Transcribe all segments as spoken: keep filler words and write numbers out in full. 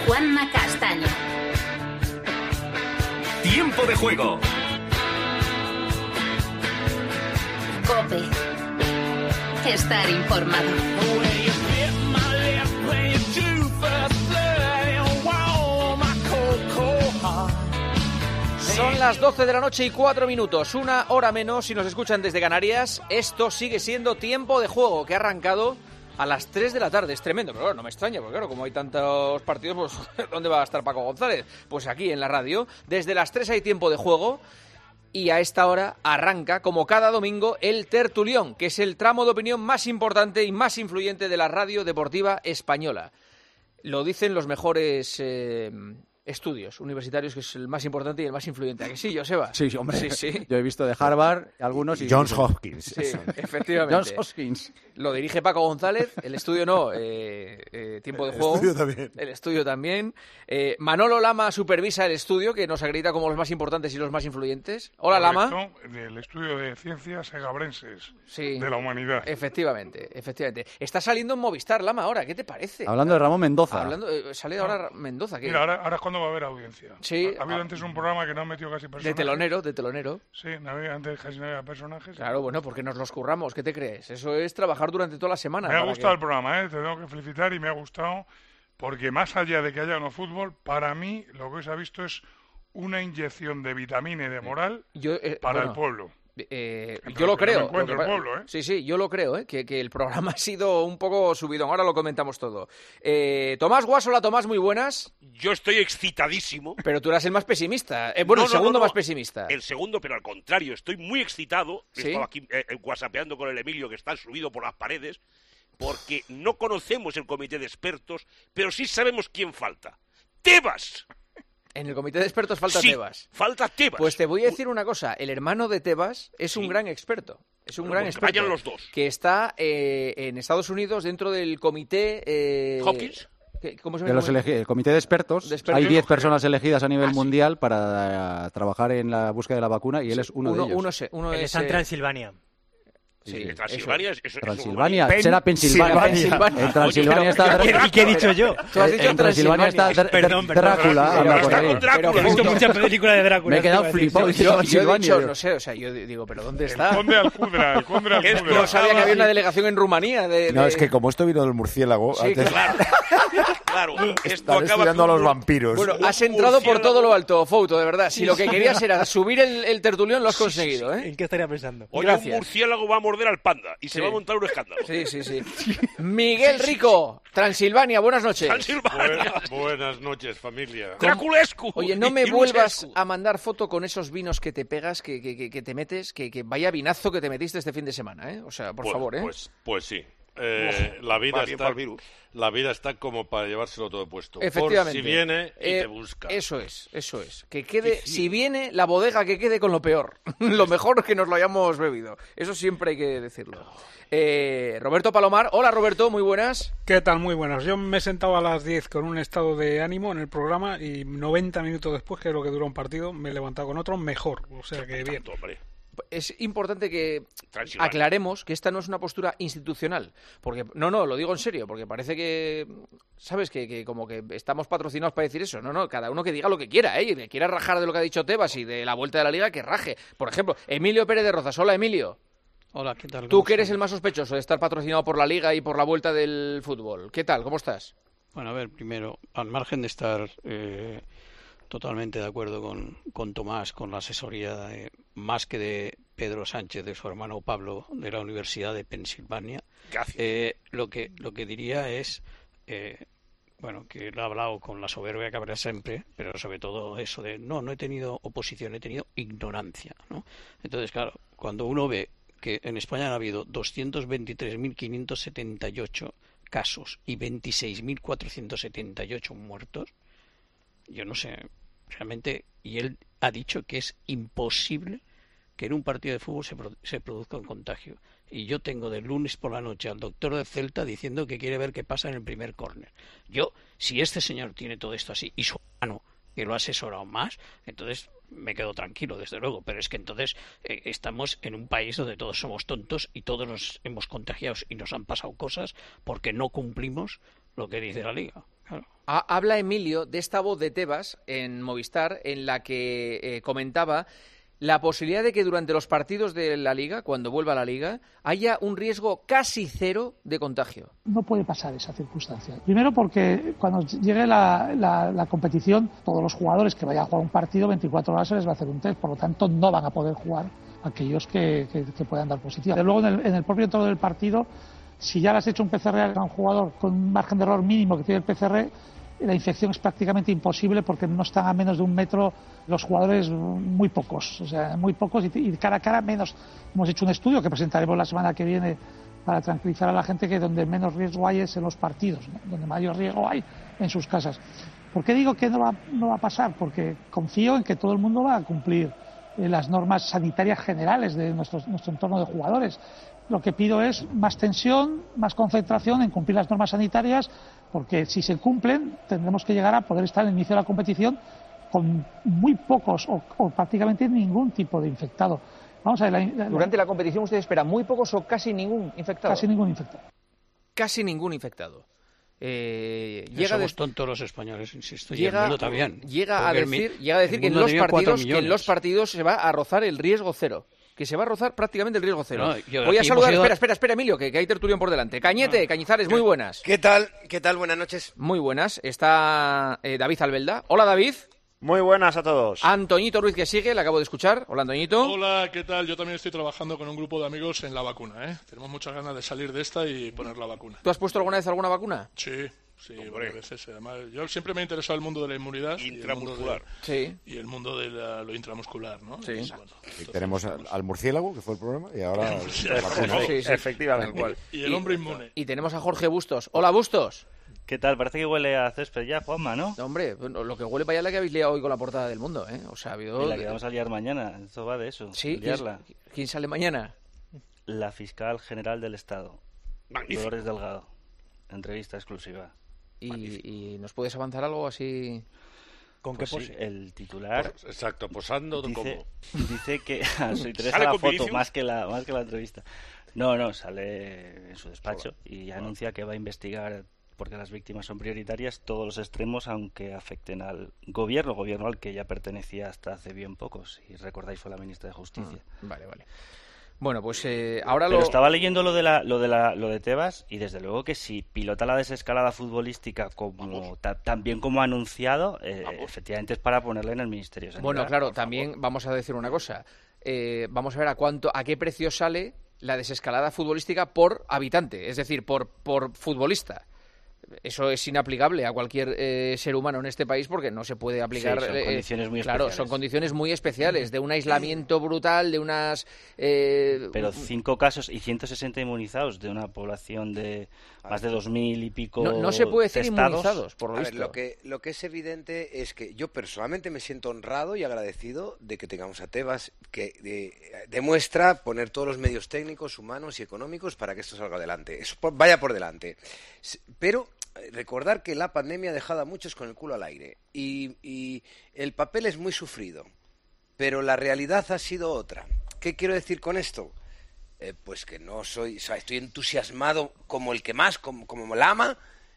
Juanma Castaño. Tiempo de juego. COPE. Estar informado. Son las doce de la noche y cuatro minutos, una hora menos si nos escuchan desde Canarias. Esto sigue siendo Tiempo de Juego, que ha arrancado a las tres de la tarde. Es tremendo, pero claro, no me extraña, porque claro, como hay tantos partidos, pues ¿dónde va a estar Paco González? Pues aquí en la radio. Desde las tres hay Tiempo de Juego y a esta hora arranca, como cada domingo, el Tertulión, que es el tramo de opinión más importante y más influyente de la radio deportiva española. Lo dicen los mejores eh, estudios universitarios, que es el más importante y el más influyente. ¿A que sí, Joseba? Sí, hombre. Sí, sí. Yo he visto de Harvard algunos y... Johns Hopkins. Sí, efectivamente. Johns Hopkins. Lo dirige Paco González, el estudio no, eh, eh, Tiempo de Juego. El estudio también. El estudio también. Eh, Manolo Lama supervisa el estudio, que nos acredita como los más importantes y los más influyentes. Hola, Lama. Correcto, del estudio de ciencias segabrenses Sí. de la humanidad. Efectivamente, efectivamente. Está saliendo en Movistar, Lama, ahora, ¿qué te parece? Hablando de Ramón Mendoza. Hablando, eh, sale ahora Mendoza. Que... Mira, ahora, ahora es cuando va a haber audiencia. Sí. Ha, ha habido Ah. antes un programa que no ha metido casi personajes. De telonero, de telonero. Sí, no había, antes casi no había personajes. Claro, bueno, porque nos los curramos, ¿qué te crees? Eso es trabajar durante toda la semana. Me ha para gustado que... el programa, ¿eh? Te tengo que felicitar y me ha gustado porque más allá de que haya no fútbol, para mí lo que se ha visto es una inyección de vitamina y de moral Yo, eh, para bueno, el pueblo. Eh, Entre yo lo los que no creo. me encuentro Lo que el pa- pueblo, ¿eh? Sí, sí, yo lo creo, ¿eh? que, que el programa ha sido un poco subidón. Ahora lo comentamos todo. Eh, Tomás Guasola, Tomás, muy buenas. Yo estoy excitadísimo. Pero tú eras el más pesimista. Eh, bueno, No, el no, segundo no, no. más pesimista. El segundo, pero al contrario, estoy muy excitado. He ¿Sí? estado aquí eh, eh, whatsappeando con el Emilio, que está subido por las paredes, porque no conocemos el comité de expertos, pero sí sabemos quién falta. ¡Tebas! En el comité de expertos falta Sí, Tebas. falta Tebas. Pues te voy a decir una cosa. El hermano de Tebas es un Sí. gran experto. Es un Bueno, gran pues experto. vayan los dos. Que está eh, en Estados Unidos dentro del comité... Eh, ¿Hopkins? ¿qué- ¿Cómo se De llama? los elegi- el comité de expertos, De expertos. hay diez personas elegidas a nivel Ah, sí. mundial para eh, trabajar en la búsqueda de la vacuna y él es uno, uno, de ellos. Uno, se- uno Él es... está en eh, Transilvania. sí, En eso. Transilvania, es- eso- eso- Transilvania, Pen- será Pensilvania. Pensilvania. En Transilvania Oye, está... pero- ¿Y qué he dicho yo? Tú has dicho en Transilvania está Dr- Perdón, perdón. Drácula. Pero anda por está ahí. con Drácula. He visto muchas películas de Drácula. Me he quedado te iba a decir. flipado. Yo, yo he Transilvania, dicho, digo. no sé, o sea, yo digo, pero ¿dónde El está? conde Alcudra, el conde Alcudra. No sabía que había una delegación en Rumanía de... No, de- es que como esto vino del murciélago, Sí, antes Claro, claro. Esto están acaba estudiando a con los un- vampiros. Bueno, Un has entrado por murciélago. todo lo alto, Fouto, de verdad. Si lo que querías era subir el, el tertulión, lo has conseguido, ¿eh? ¿En qué estaría pensando? Oye, Gracias. un murciélago va a morder al panda y se Sí. va a montar un escándalo. Sí, sí, sí. Miguel Rico, Transilvania, buenas noches. Transilvania. Buenas noches, familia. Draculescu. Oye, no me Y vuelvas Lucescu. a mandar foto con esos vinos que te pegas, que, que, que- que te metes, que, que vaya vinazo que te metiste este fin de semana, ¿eh? O sea, por Pues- favor, ¿eh? Pues, pues sí. Eh, la vida va bien está, para el virus. la vida está como para llevárselo todo puesto. Efectivamente. Por si viene y Eh, te busca. Eso es, eso es. Que quede, si viene la bodega, que quede con lo peor. Lo mejor que nos lo hayamos bebido. Eso siempre hay que decirlo. Eh, Roberto Palomar. Hola, Roberto, muy buenas. ¿Qué tal? Muy buenas. Yo me he sentado a las diez con un estado de ánimo en el programa y noventa minutos después, que es lo que dura un partido, me he levantado con otro mejor. O sea que bien. Tanto, hombre. Es importante que Transilvania. aclaremos que esta no es una postura institucional. Porque, no, no, lo digo en serio, porque parece que, ¿sabes? Que, que como que estamos patrocinados para decir eso. No, no, cada uno que diga lo que quiera, ¿eh? Y que quiera rajar de lo que ha dicho Tebas y de la vuelta de la liga, que raje. Por ejemplo, Emilio Pérez de Rozas. Hola, Emilio. Hola, ¿qué tal? Tú ¿Cómo que eres estamos? el más sospechoso de estar patrocinado por la liga y por la vuelta del fútbol. ¿Qué tal? ¿Cómo estás? Bueno, a ver, primero, al margen de estar eh, totalmente de acuerdo con, con Tomás, con la asesoría de- más que de Pedro Sánchez, de su hermano Pablo, de la Universidad de Pensilvania, Gracias. eh, lo que lo que diría es, eh, bueno, que él ha hablado con la soberbia que habrá siempre, pero sobre todo eso de, no, no he tenido oposición, he tenido ignorancia, ¿no? Entonces, claro, cuando uno ve que en España han habido doscientos veintitrés mil quinientos setenta y ocho casos y veintiséis mil cuatrocientos setenta y ocho muertos, yo no sé, realmente, y él ha dicho que es imposible que en un partido de fútbol se, pro- se produzca un contagio. Y yo tengo del lunes por la noche al doctor de Celta diciendo que quiere ver qué pasa en el primer córner. Yo, si este señor tiene todo esto así, y su hermano, que lo ha asesorado más, entonces me quedo tranquilo, desde luego. Pero es que entonces eh, estamos en un país donde todos somos tontos y todos nos hemos contagiado y nos han pasado cosas porque no cumplimos lo que dice la Liga. Claro. Ha- habla Emilio de esta voz de Tebas en Movistar en la que eh, comentaba la posibilidad de que durante los partidos de la Liga, cuando vuelva a la Liga, haya un riesgo casi cero de contagio. No puede pasar esa circunstancia. Primero porque cuando llegue la, la, la competición, todos los jugadores que vayan a jugar un partido, veinticuatro horas se les va a hacer un test, por lo tanto no van a poder jugar aquellos que, que, que puedan dar positivo. De luego en el, en el propio entorno del partido, si ya le has hecho un P C R a un jugador con un margen de error mínimo que tiene el P C R, la infección es prácticamente imposible porque no están a menos de un metro los jugadores, muy pocos, o sea, muy pocos y, y cara a cara menos. Hemos hecho un estudio que presentaremos la semana que viene para tranquilizar a la gente que donde menos riesgo hay es en los partidos, ¿no? Donde mayor riesgo hay en sus casas. ¿Por qué digo que no va, no va a pasar? Porque confío en que todo el mundo va a cumplir eh, las normas sanitarias generales de nuestro, nuestro entorno de jugadores. Lo que pido es más tensión, más concentración en cumplir las normas sanitarias, porque si se cumplen tendremos que llegar a poder estar en el inicio de la competición con muy pocos o, o prácticamente ningún tipo de infectado. Vamos a ver, la, la, Durante la competición usted espera muy pocos o casi ningún infectado. Casi ningún infectado. Casi ningún infectado. Eh, Que llega somos de... tontos los españoles, insisto, llega, y el mundo también. Llega a Porque el decir, mi- llega a decir el que, en mundo los tenía cuatro partidos, que en millones. los partidos se va a rozar el riesgo cero. Que se va a rozar prácticamente el riesgo cero. No, yo- Voy a aquí saludar, hemos ido- espera, espera, espera, Emilio, que, que hay tertulión por delante. Cañete, Cañizares, muy buenas. ¿Qué tal? ¿Qué tal? Buenas noches. Muy buenas. Está eh, David Albelda. Hola, David. Muy buenas a todos. Antoñito Ruiz, que sigue, le acabo de escuchar. Hola, Antoñito. Hola, ¿qué tal? Yo también estoy trabajando con un grupo de amigos en la vacuna, ¿eh? Tenemos muchas ganas de salir de esta y poner la vacuna. ¿Tú has puesto alguna vez alguna vacuna? Sí, sí, varias veces. Además, yo siempre me ha interesado el mundo de la inmunidad. Intramuscular. Y el mundo de, Sí. y el mundo de la- lo intramuscular, ¿no? Sí. Entonces, bueno, Y entonces, tenemos al, al murciélago, que fue el programa, y ahora la vacuna. Sí, sí. Efectivamente. y el hombre inmune. Y tenemos a Jorge Bustos. Hola, Bustos. ¿Qué tal? Parece que huele a césped ya, Juanma, ¿no? No, hombre, bueno, lo que huele para allá es la que habéis liado hoy con la portada del Mundo, ¿eh? O sea, ha habido... Y la que vamos a liar mañana. Esto va de eso. Sí, ¿quién, liarla. quién sale mañana? La fiscal general del Estado, Magnífico. Dolores Delgado. Entrevista exclusiva. Y, y nos puedes avanzar algo así... ¿Con qué pose? El titular Pues, exacto, posando dice, como. dice que a su interesa ¿Sale la con foto Vinicius? más que la más que la entrevista. No, no, sale en su despacho y anuncia que va a investigar, porque las víctimas son prioritarias, todos los extremos, aunque afecten al gobierno, gobierno al que ella pertenecía hasta hace bien poco. Si recordáis, fue la ministra de Justicia. Mm, vale, vale. Bueno, pues eh, ahora Pero lo... estaba leyendo lo de la, lo de la, lo de Tebas y desde luego que si pilota la desescalada futbolística como ta- tan bien como ha anunciado, eh, efectivamente es para ponerla en el Ministerio de Sanidad. Bueno, claro, también vamos a decir una cosa. Eh, vamos a ver a cuánto, a qué precio sale la desescalada futbolística por habitante, es decir, por, por futbolista. Eso es inaplicable a cualquier eh, ser humano en este país porque no se puede aplicar. Sí, son eh, condiciones muy claro, especiales. son condiciones muy especiales, de un aislamiento brutal, de unas. Eh, Pero cinco casos y ciento sesenta inmunizados de una población de más de dos mil y pico. no, no se puede decir testados. inmunizados, por lo A ver, visto. lo que, lo que es evidente es que yo personalmente me siento honrado y agradecido de que tengamos a Tebas, que eh, demuestra poner todos los medios técnicos, humanos y económicos para que esto salga adelante. Eso por- vaya por delante. S- Pero eh, recordar que la pandemia ha dejado a muchos con el culo al aire y, y el papel es muy sufrido, pero la realidad ha sido otra. ¿Qué quiero decir con esto? Eh, pues que no soy, o sea, estoy entusiasmado como el que más, como, como el ama,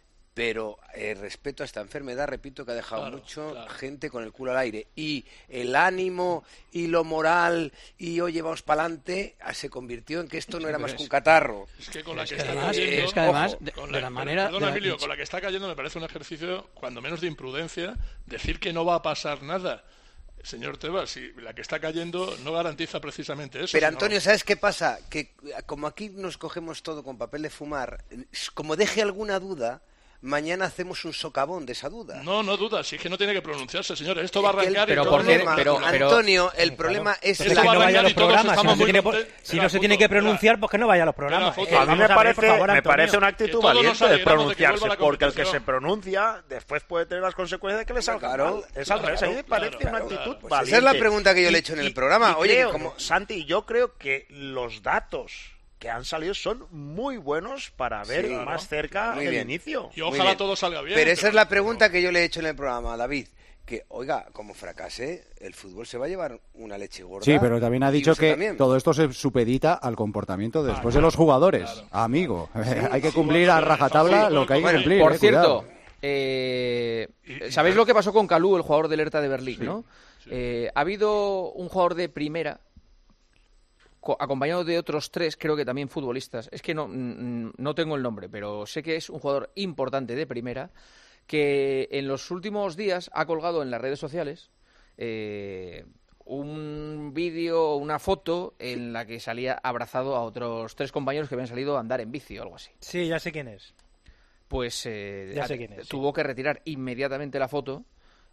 pero eh, respeto a esta enfermedad, repito, que ha dejado Claro, mucho claro. gente con el culo al aire. Y el ánimo y lo moral y oye, vamos para adelante, se convirtió en que esto no era más que un catarro. Es que con la Es que que está además- cayendo, es que además, ojo, de- con de la manera- Perdona, de la- Emilio, con la que está cayendo me parece un ejercicio, cuando menos de imprudencia, decir que no va a pasar nada. Señor Tebas, si la que está cayendo no garantiza precisamente eso. Pero sino- Antonio, ¿sabes qué pasa? Que como aquí nos cogemos todo con papel de fumar, como deje alguna duda, mañana hacemos un socavón de esa duda. No, no duda, si es que no tiene que pronunciarse, señores. Esto va a Es que el arrancar y Pero todo ¿por el qué? mundo- Pero- pero- Antonio, el problema es Esto la... va a no vaya a arrancar los y todos programas. Si no estamos se muy tiene, contentos. si Era no se tiene foto, que era- pronunciar, pues que no vaya a los programas. foto. Eh, A A mí vamos me ver, parece, por favor, me Antonio. parece una Que actitud todos nos valiente de alegramos de que pronunciarse, vuelva la porque el que competición. se pronuncia después puede tener las consecuencias de que le salga Claro, mal. Es al claro, revés, a mí me parece claro, una claro. actitud Pues valiente. esa es la pregunta que yo le he hecho en el programa. y Oye, creo, como- Santi, yo creo que los datos que han salido son muy buenos para ver Sí, más cerca muy el bien. inicio. Y Muy ojalá bien. todo salga bien. Pero esa es la pregunta que yo le he hecho en el programa, David. Que, oiga, como fracase, el fútbol se va a llevar una leche gorda. Sí, pero también ha y dicho usted que también. todo esto se supedita al comportamiento después Ah, de los jugadores. claro. Amigo, hay que sí, cumplir bueno, a rajatabla sí, lo que hay que bueno, cumplir. Por eh, cierto, cuidado. Eh, ¿Sabéis lo que pasó con Kalou, el jugador del Hertha de Berlín, Sí, no? sí. Eh, ha habido un jugador de primera, co- acompañado de otros tres, creo que también futbolistas. Es que no, mm, no tengo el nombre, pero sé que es un jugador importante de primera, que en los últimos días ha colgado en las redes sociales eh, un vídeo, una foto en la que salía abrazado a otros tres compañeros que habían salido a andar en bici o algo así. Sí, ya sé quién es. Pues eh, Ya sé a- quién es, sí. tuvo que retirar inmediatamente la foto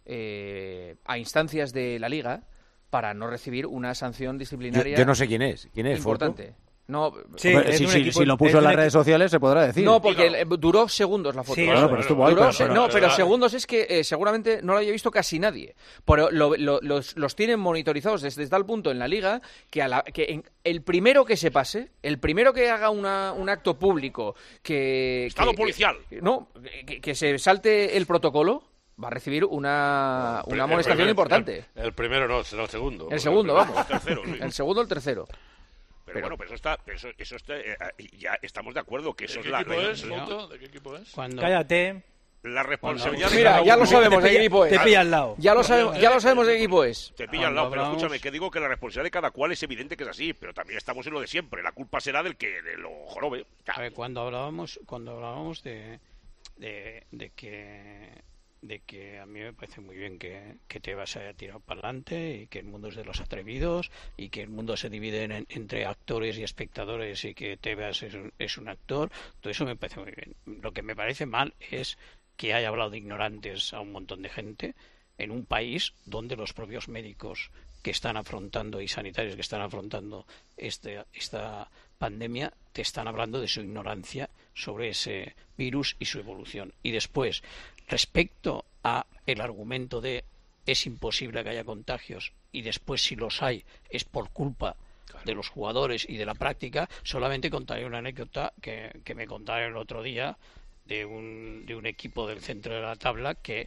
eh, a instancias de la Liga para no recibir una sanción disciplinaria. Yo- yo no sé quién es. ¿Quién es, importante. No, Sí, Hombre, es si, un si- equipo- si lo puso es en las un redes equi- sociales se podrá decir. No, porque eh, duró segundos la foto. Sí, Claro, pero estuvo ahí, Duró pero- se- pero- no, pero pero- segundos es que eh, seguramente no lo haya visto casi nadie. Pero lo- lo- los, los tienen monitorizados desde tal punto en la Liga que, a la- que en- el primero que se pase, el primero que haga una, un acto público que... Estado que- policial. que- no, que, que se salte el protocolo, va a recibir una, una El amonestación primero- importante. El, el primero no, será el segundo. El segundo, El vamos. primero, el tercero, sí. El segundo o el tercero. Pero, bueno, pero eso está, pero eso, eso está, eh, eh, ya estamos de acuerdo que eso ¿De es qué la equipo regla. es, Fouto? ¿De qué equipo es? Cállate. La responsabilidad de Mira, cada ya lo uno- sabemos de qué equipo es. Te pilla al lado. Ya lo sabemos, ya lo sabemos de qué equipo es. Te pilla al lado, pero hablamos- escúchame, que digo que la responsabilidad de cada cual es evidente que es así, pero también estamos en lo de siempre. La culpa será del que de lo jorobe. A ver, cuando hablábamos, cuando hablábamos de, de, de que de que a mí me parece muy bien que, que Tebas haya tirado para adelante y que el mundo es de los atrevidos y que el mundo se divide en- entre actores y espectadores y que Tebas es un, es un actor, todo eso me parece muy bien. Lo que me parece mal es que haya hablado de ignorantes a un montón de gente en un país donde los propios médicos que están afrontando y sanitarios que están afrontando este, esta pandemia te están hablando de su ignorancia sobre ese virus y su evolución. Y después, respecto a el argumento de es imposible que haya contagios y después si los hay es por culpa de los jugadores y de la práctica, solamente contaré una anécdota que, que me contaron el otro día de un, de un equipo del centro de la tabla que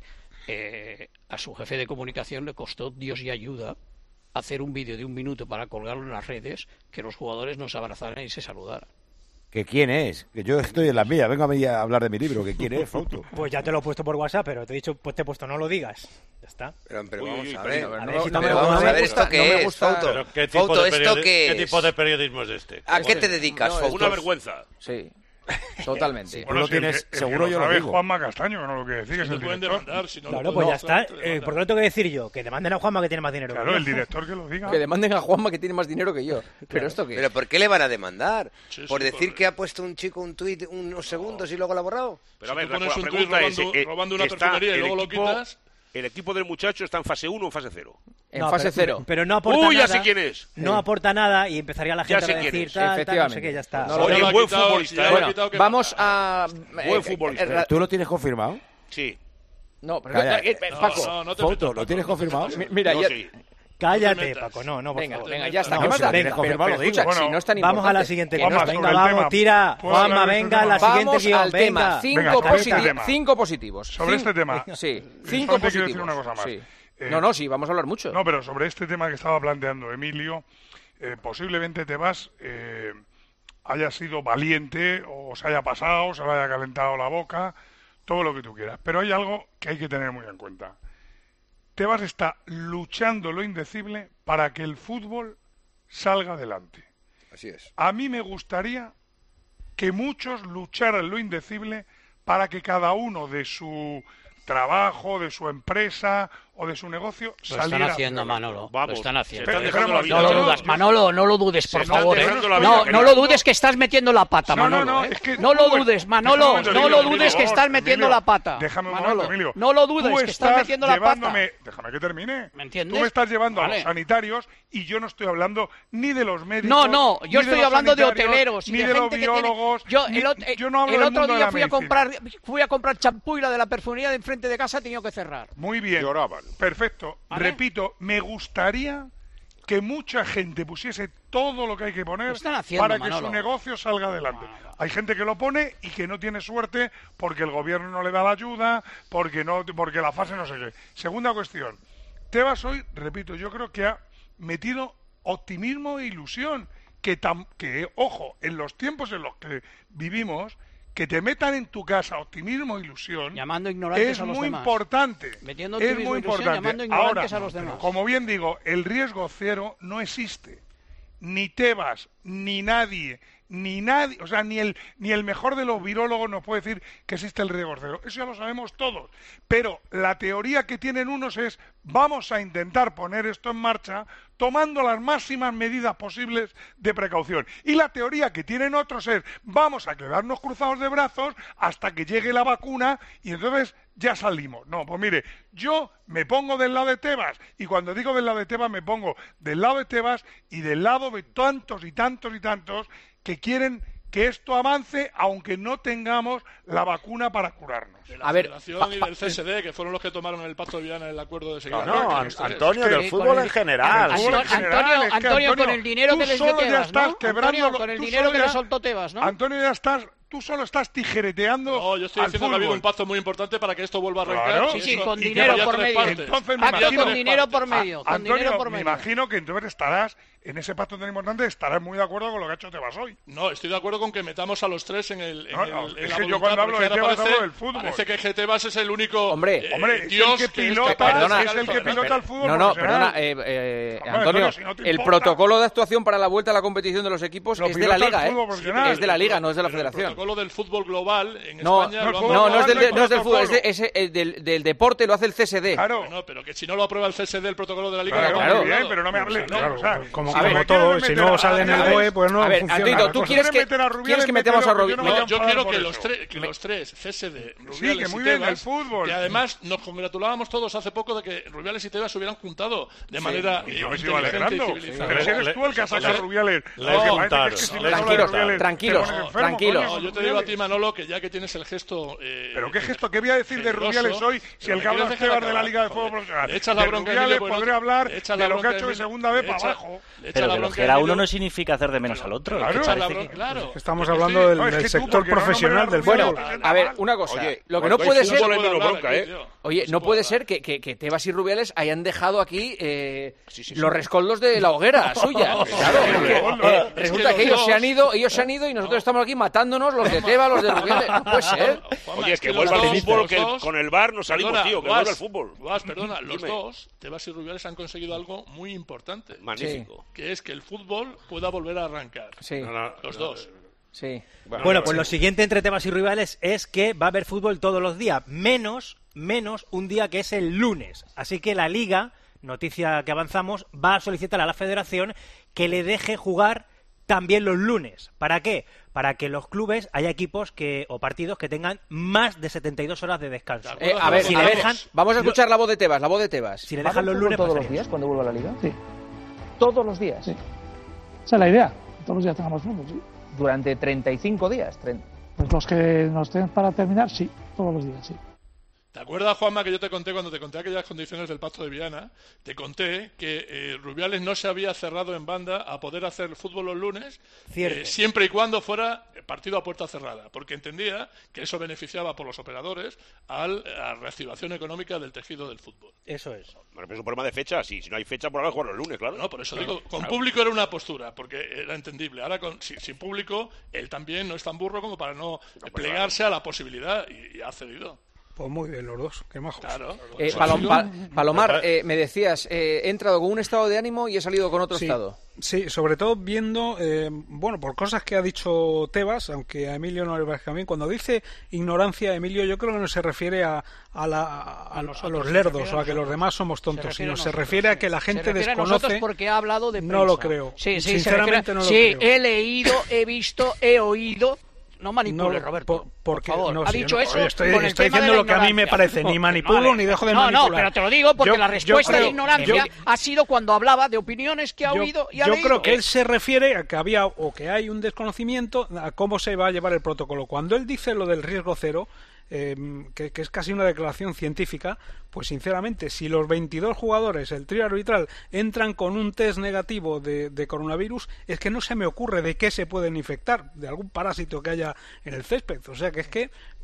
eh, a su jefe de comunicación le costó Dios y ayuda hacer un vídeo de un minuto para colgarlo en las redes, que los jugadores nos abrazaran y se saludaran. ¿Que quién es? Que yo estoy en la mía. Venga a mí a hablar de mi libro. ¿Que quién es, Fouto? Pues ya te lo he puesto por WhatsApp, pero te he dicho, pues te he puesto no lo digas. Ya está. Pero, pero Uy, vamos uy, a pero- ver. pero A no- ver si no te- me vamos gusta- a ver esto no me qué es, gusta- Fouto. Pero ¿qué tipo, Fouto, de, ¿esto periodi- qué ¿qué es? tipo de periodismo es este? ¿A qué te dedicas, No, es Fouto? Una vergüenza. Sí, totalmente. Tú lo si el tienes que- el seguro, que yo lo lo sabe digo. Juanma Castaño, que no lo que decir, es No el pueden director. demandar, si no Claro, lo pues ya pueden está. demandar. Eh, ¿Por qué lo tengo que decir yo? Que demanden a Juanma que tiene más dinero Claro, que yo. el director que lo diga. Que demanden a Juanma que tiene más dinero que yo. ¿Pero esto qué? ¿Pero por qué le van a demandar? Sí, ¿Por sí, decir por- que ha puesto un chico un tuit unos segundos y luego lo ha borrado? Pero a Si ver, tú la, pones la un pregunta tuit es, robando- eh, robando una está perfumería y el luego lo equipo- quitas. ¿El equipo del muchacho está en fase uno o en fase cero? En No, fase pero- cero. Pero no aporta Uy, ya nada. sé quién es. No Sí. aporta nada y empezaría la Ya gente sé a quién decir es. tal, tal, no sé Efectivamente. qué, ya está. No, Oye, Ya lo ha buen quitado, futbolista, ya ¿eh? lo ha Bueno, quitado que vamos manda. a... Buen eh, futbolista. eh, Pero ¿tú lo tienes confirmado? Sí. No, pero... Calla. eh, eh, No, Paco, no, no te Fouto, metas, ¿lo tienes Paco, no te confirmado? metas. mi- mira, No, ya... sí. Cállate, No te metas. Paco, no, no, por Venga, favor. venga, ya está. No, ¿Qué más si da? lo tienes Pero- confirmado, pero lo digo. escucha, Bueno, si no es tan Vamos a la importante, siguiente que Juanma, no cosa. es tan sobre Venga, el vamos, tema. tira. ¿Puedo hablar Juanma, de este venga, tema? la siguiente Vamos guión, al tema. venga. Cinco, Venga, sobre este positi- tema. cinco positivos. Sobre Cin- este tema. Sí, Eh, cinco solamente positivos. quiero decir una cosa más. Sí. Eh, No, no, sí, vamos a hablar mucho. No, pero sobre este tema que estaba planteando Emilio, eh, posiblemente Tebas eh, haya sido valiente o se haya pasado, se le haya calentado la boca, todo lo que tú quieras. Pero hay algo que hay que tener muy en cuenta. Tebas está luchando lo indecible para que el fútbol salga adelante. Así es. A mí me gustaría que muchos lucharan lo indecible para que cada uno de su trabajo, de su empresa o de su negocio Lo están saliera haciendo, adelante. Manolo. Vamos, Lo están se haciendo. están Pero dejando la vida. No lo no, dudas, yo- Manolo, no lo dudes, por Se están favor. ¿eh? dejando la No, vida, no querido. lo dudes que estás metiendo la pata, No, no, Manolo. no, ¿eh? es que No lo tú- dudes, déjame Manolo. un momento, No Emilio, lo dudes Emilio, que estás Emilio, metiendo la pata. Déjame un Manolo, momento, Emilio. no lo dudes Tú que estás metiendo la pata. llevándome- Déjame que termine. ¿Me entiendes? Tú me estás llevando a Vale. los sanitarios y yo no estoy hablando ni de los médicos. No, no, yo ni de estoy los hablando de sanitarios, hoteleros y ni de, de los gente que tiene- biólogos. Yo ni- el, ot- yo no hablo el del otro mundo de día la fui a medicina. comprar fui a comprar champú y la de la perfumería de enfrente de casa ha tenido que cerrar. Muy bien. Lloraban. Perfecto. ¿Vale? Repito, me gustaría que mucha gente pusiese todo lo que hay que poner Lo están haciendo, para que Manolo. su negocio salga adelante. Hay gente que lo pone y que no tiene suerte porque el gobierno no le da la ayuda, porque no, porque la fase no sé qué. Segunda cuestión. Tebas hoy, repito, yo creo que ha metido optimismo e ilusión. Que, tam- que, ojo, en los tiempos en los que vivimos, que te metan en tu casa optimismo e ilusión llamando ignorantes es a los muy demás. importante. Metiendo Es optimismo muy e ilusión, importante. llamando ignorantes Ahora, a los demás. como bien digo, el riesgo cero no existe. Ni Tebas, ni nadie, ni nadie, o sea, ni el ni el mejor de los virólogos nos puede decir que existe el riesgo cero. Eso ya lo sabemos todos. Pero la teoría que tienen unos es, vamos a intentar poner esto en marcha tomando las máximas medidas posibles de precaución. Y la teoría que tienen otros es, vamos a quedarnos cruzados de brazos hasta que llegue la vacuna y entonces ya salimos. No, pues mire, yo me pongo del lado de Tebas, y cuando digo del lado de Tebas me pongo del lado de Tebas y del lado de tantos y tantos y tantos que quieren que esto avance aunque no tengamos la vacuna para curarnos. De la A ver, Federación y del C S D, que fueron los que tomaron el Pacto de Viana el acuerdo de seguridad. No, no, Antonio, del fútbol en general. El fútbol en general, Antonio, es que, Antonio, con el dinero tú que les dio solo ya Tebas, estás ¿no? quebrando Antonio, lo- con el tú dinero solo que ya- le soltó Tebas, ¿no? Antonio, ya estás, tú solo estás tijereteando No, yo estoy al diciendo que ha habido fútbol. un pacto muy importante para que esto vuelva a arrancar. Claro. Sí, sí, Eso- con y que dinero haya por tres medio. partes. Entonces me Pacto imagino, con dinero por medio, A- con Antonio, dinero por me medio. imagino que entonces estarás en ese pacto tan importante, estarás muy de acuerdo con lo que ha hecho Tebas hoy. No, estoy de acuerdo con que metamos a los tres en el. En No, el- no, en es la que yo voluntad, cuando hablo porque de ahora Tebas parece, hablo del fútbol. Parece que G. Tebas es el único. Hombre, eh, Hombre, es Dios el que es pilota, capaz de perdona, es sacar el que esto. pilota el fútbol No, no, profesional. perdona, eh, eh, Hombre, Antonio, Antonio, si no te el importa. protocolo de actuación para la vuelta a la competición de los equipos Lo es de la pilota el Liga, fútbol ¿eh? profesional. Es de la Liga, no es de la Pero el Federación. protocolo del fútbol global en No, España. no, lo el han- No, no es del, no hay no es del fútbol, es, de- protocolo. es, eh, del, del deporte, lo hace el C S D. Claro. Bueno, pero que si no lo aprueba el C S D, el protocolo de la Liga. Claro, lo claro. ha muy bien, aprobado. pero no me hables. No, Claro, o sea, como, si como me todo, quieren si meter no a- sale en el a- B O E, pues no A ver, funciona. Antonio, la ¿tú cosa. quieres que, meter a Rubiales, quieres que metamos a mételo, Rubiales? que yo no No, voy a yo enfadar quiero por que eso. los, tres, que los tres, C S D, Rubiales Sí, que muy y bien, Tebas, el fútbol. que además nos congratulábamos todos hace poco de que Rubiales y Tebas se hubieran juntado de manera Y yo me eh, sigo inteligente y alegrando. civilizada. Pero si eres tú el que ha sacado a Rubiales. le Porque juntaron, parece que es que si le no hablas de juntaron. Rubiales, Tranquilos, te pones enfermo, tranquilos. coño, No, yo te Rubiales. digo a ti, Manolo, que ya que tienes el gesto... Eh, Pero qué gesto, ¿qué voy a decir de generoso, Rubiales hoy si pero el me que habla quieres es dejar Tebas de la acabar, Liga de joder. Fútbol Profesional? Le echas la De bronca a Rubiales Emilio Buenos- podré hablar le echas de la lo que ha bronca hecho a de Emilio- segunda vez le para echas- abajo. le echas Pero la que bronca elogiar a Emilio- uno no significa hacer de menos al otro. Claro. ¿Qué Echas la parece bronca, que- claro. Estamos Que hablando sí. del, No, es del que tú, sector porque no profesional nombras a del Rubiales, fútbol. presenta A ver, mal. una cosa. Oye, lo que no cuando hay puede fútbol ser... hay menos hablar bronca, aquí, ¿eh? tío. Oye, se no puede puede hablar. ser que, que, que Tebas y Rubiales hayan dejado aquí eh, los rescoldos de la hoguera suya. Claro, porque, eh, resulta los que ellos dos- se han ido, ellos se han ido y nosotros estamos aquí matándonos los de Tebas, los de Rubiales. No puede ser. Juanma, Oye, es que los vuelva al dos- fútbol, los que el- dos- con el V A R no salimos, Perdona, tío, que Guas, vuelva al fútbol. Guas, perdona, los Dime. dos, Tebas y Rubiales han conseguido algo muy importante. Magnífico. Que es que el fútbol pueda volver a arrancar. Sí, No, no, Los no, dos. sí. Bueno, pues lo siguiente entre Tebas y Rivales es que va a haber fútbol todos los días, menos, menos un día que es el lunes. Así que la Liga, noticia que avanzamos, va a solicitar a la Federación que le deje jugar también los lunes. ¿Para qué? Para que los clubes, haya equipos que o partidos que tengan más de setenta y dos horas de descanso. Eh, a ver, si a le ver, dejan, vamos a escuchar la voz de Tebas, la voz de Tebas. si le dejan los lunes todos los pasaría días cuando vuelva a la liga. Sí, Todos los días. sí. Esa es la idea. Todos los días tengamos fútbol, sí. Durante treinta y cinco días. treinta. Pues los que nos den para terminar, sí. Todos los días, sí. ¿Te acuerdas, Juanma, que yo te conté cuando te conté aquellas condiciones del Pacto de Viana? Te conté que eh, Rubiales no se había cerrado en banda a poder hacer fútbol los lunes, Cierto. eh, siempre y cuando fuera partido a puerta cerrada, porque entendía que eso beneficiaba por los operadores al, a la reactivación económica del tejido del fútbol. Eso es. Bueno, pero es un problema de fecha. Si, si no hay fecha, por ahora jugar los lunes, claro. No, por eso Claro. digo, con Claro. público era una postura, porque era entendible. Ahora, con, sin, sin público, él también no es tan burro como para no pues plegarse a la posibilidad y, y ha cedido. Pues muy bien, los dos, qué majos. Claro. Eh, Palom- Pa- Palomar, eh, me decías, eh, he entrado con un estado de ánimo y he salido con otro Sí. estado. Sí, sobre todo viendo, eh, bueno, por cosas que ha dicho Tebas, aunque a Emilio no le parezca bien. Cuando dice ignorancia, Emilio, yo creo que no se refiere a, a, la, a, a los, a los se lerdos refiere o a a que los nosotros. demás somos Se tontos, refiere sino a se nosotros, refiere a sí. que la gente Se refiere a desconoce. nosotros porque ha hablado de No lo prensa. creo. Sí, sí, se Sinceramente refiere- no lo sí, creo. he leído, he visto, he oído. No manipule, No, Roberto. por- porque- por favor. no, ha sí, dicho no, eso oye, estoy- con el estoy tema de diciendo la lo que a mí me ignorancia. parece, ni No, manipulo vale. ni dejo de no, manipular. No, pero te lo digo porque Yo- la yo respuesta creo- de ignorancia yo- ha sido cuando hablaba de opiniones que ha Yo, oído y ha yo leído. creo que él se refiere a que había o que hay un desconocimiento a cómo se va a llevar el protocolo. Cuando él dice lo del riesgo cero, eh, que, que es casi una declaración científica, pues sinceramente, si los veintidós jugadores, el trío arbitral, entran con un test negativo de, de coronavirus, es que no se me ocurre de qué se pueden infectar, de algún parásito que haya en el césped. O sea que es que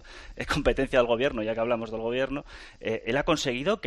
eh, competencia del gobierno, ya que hablamos del gobierno, eh, él ha conseguido que los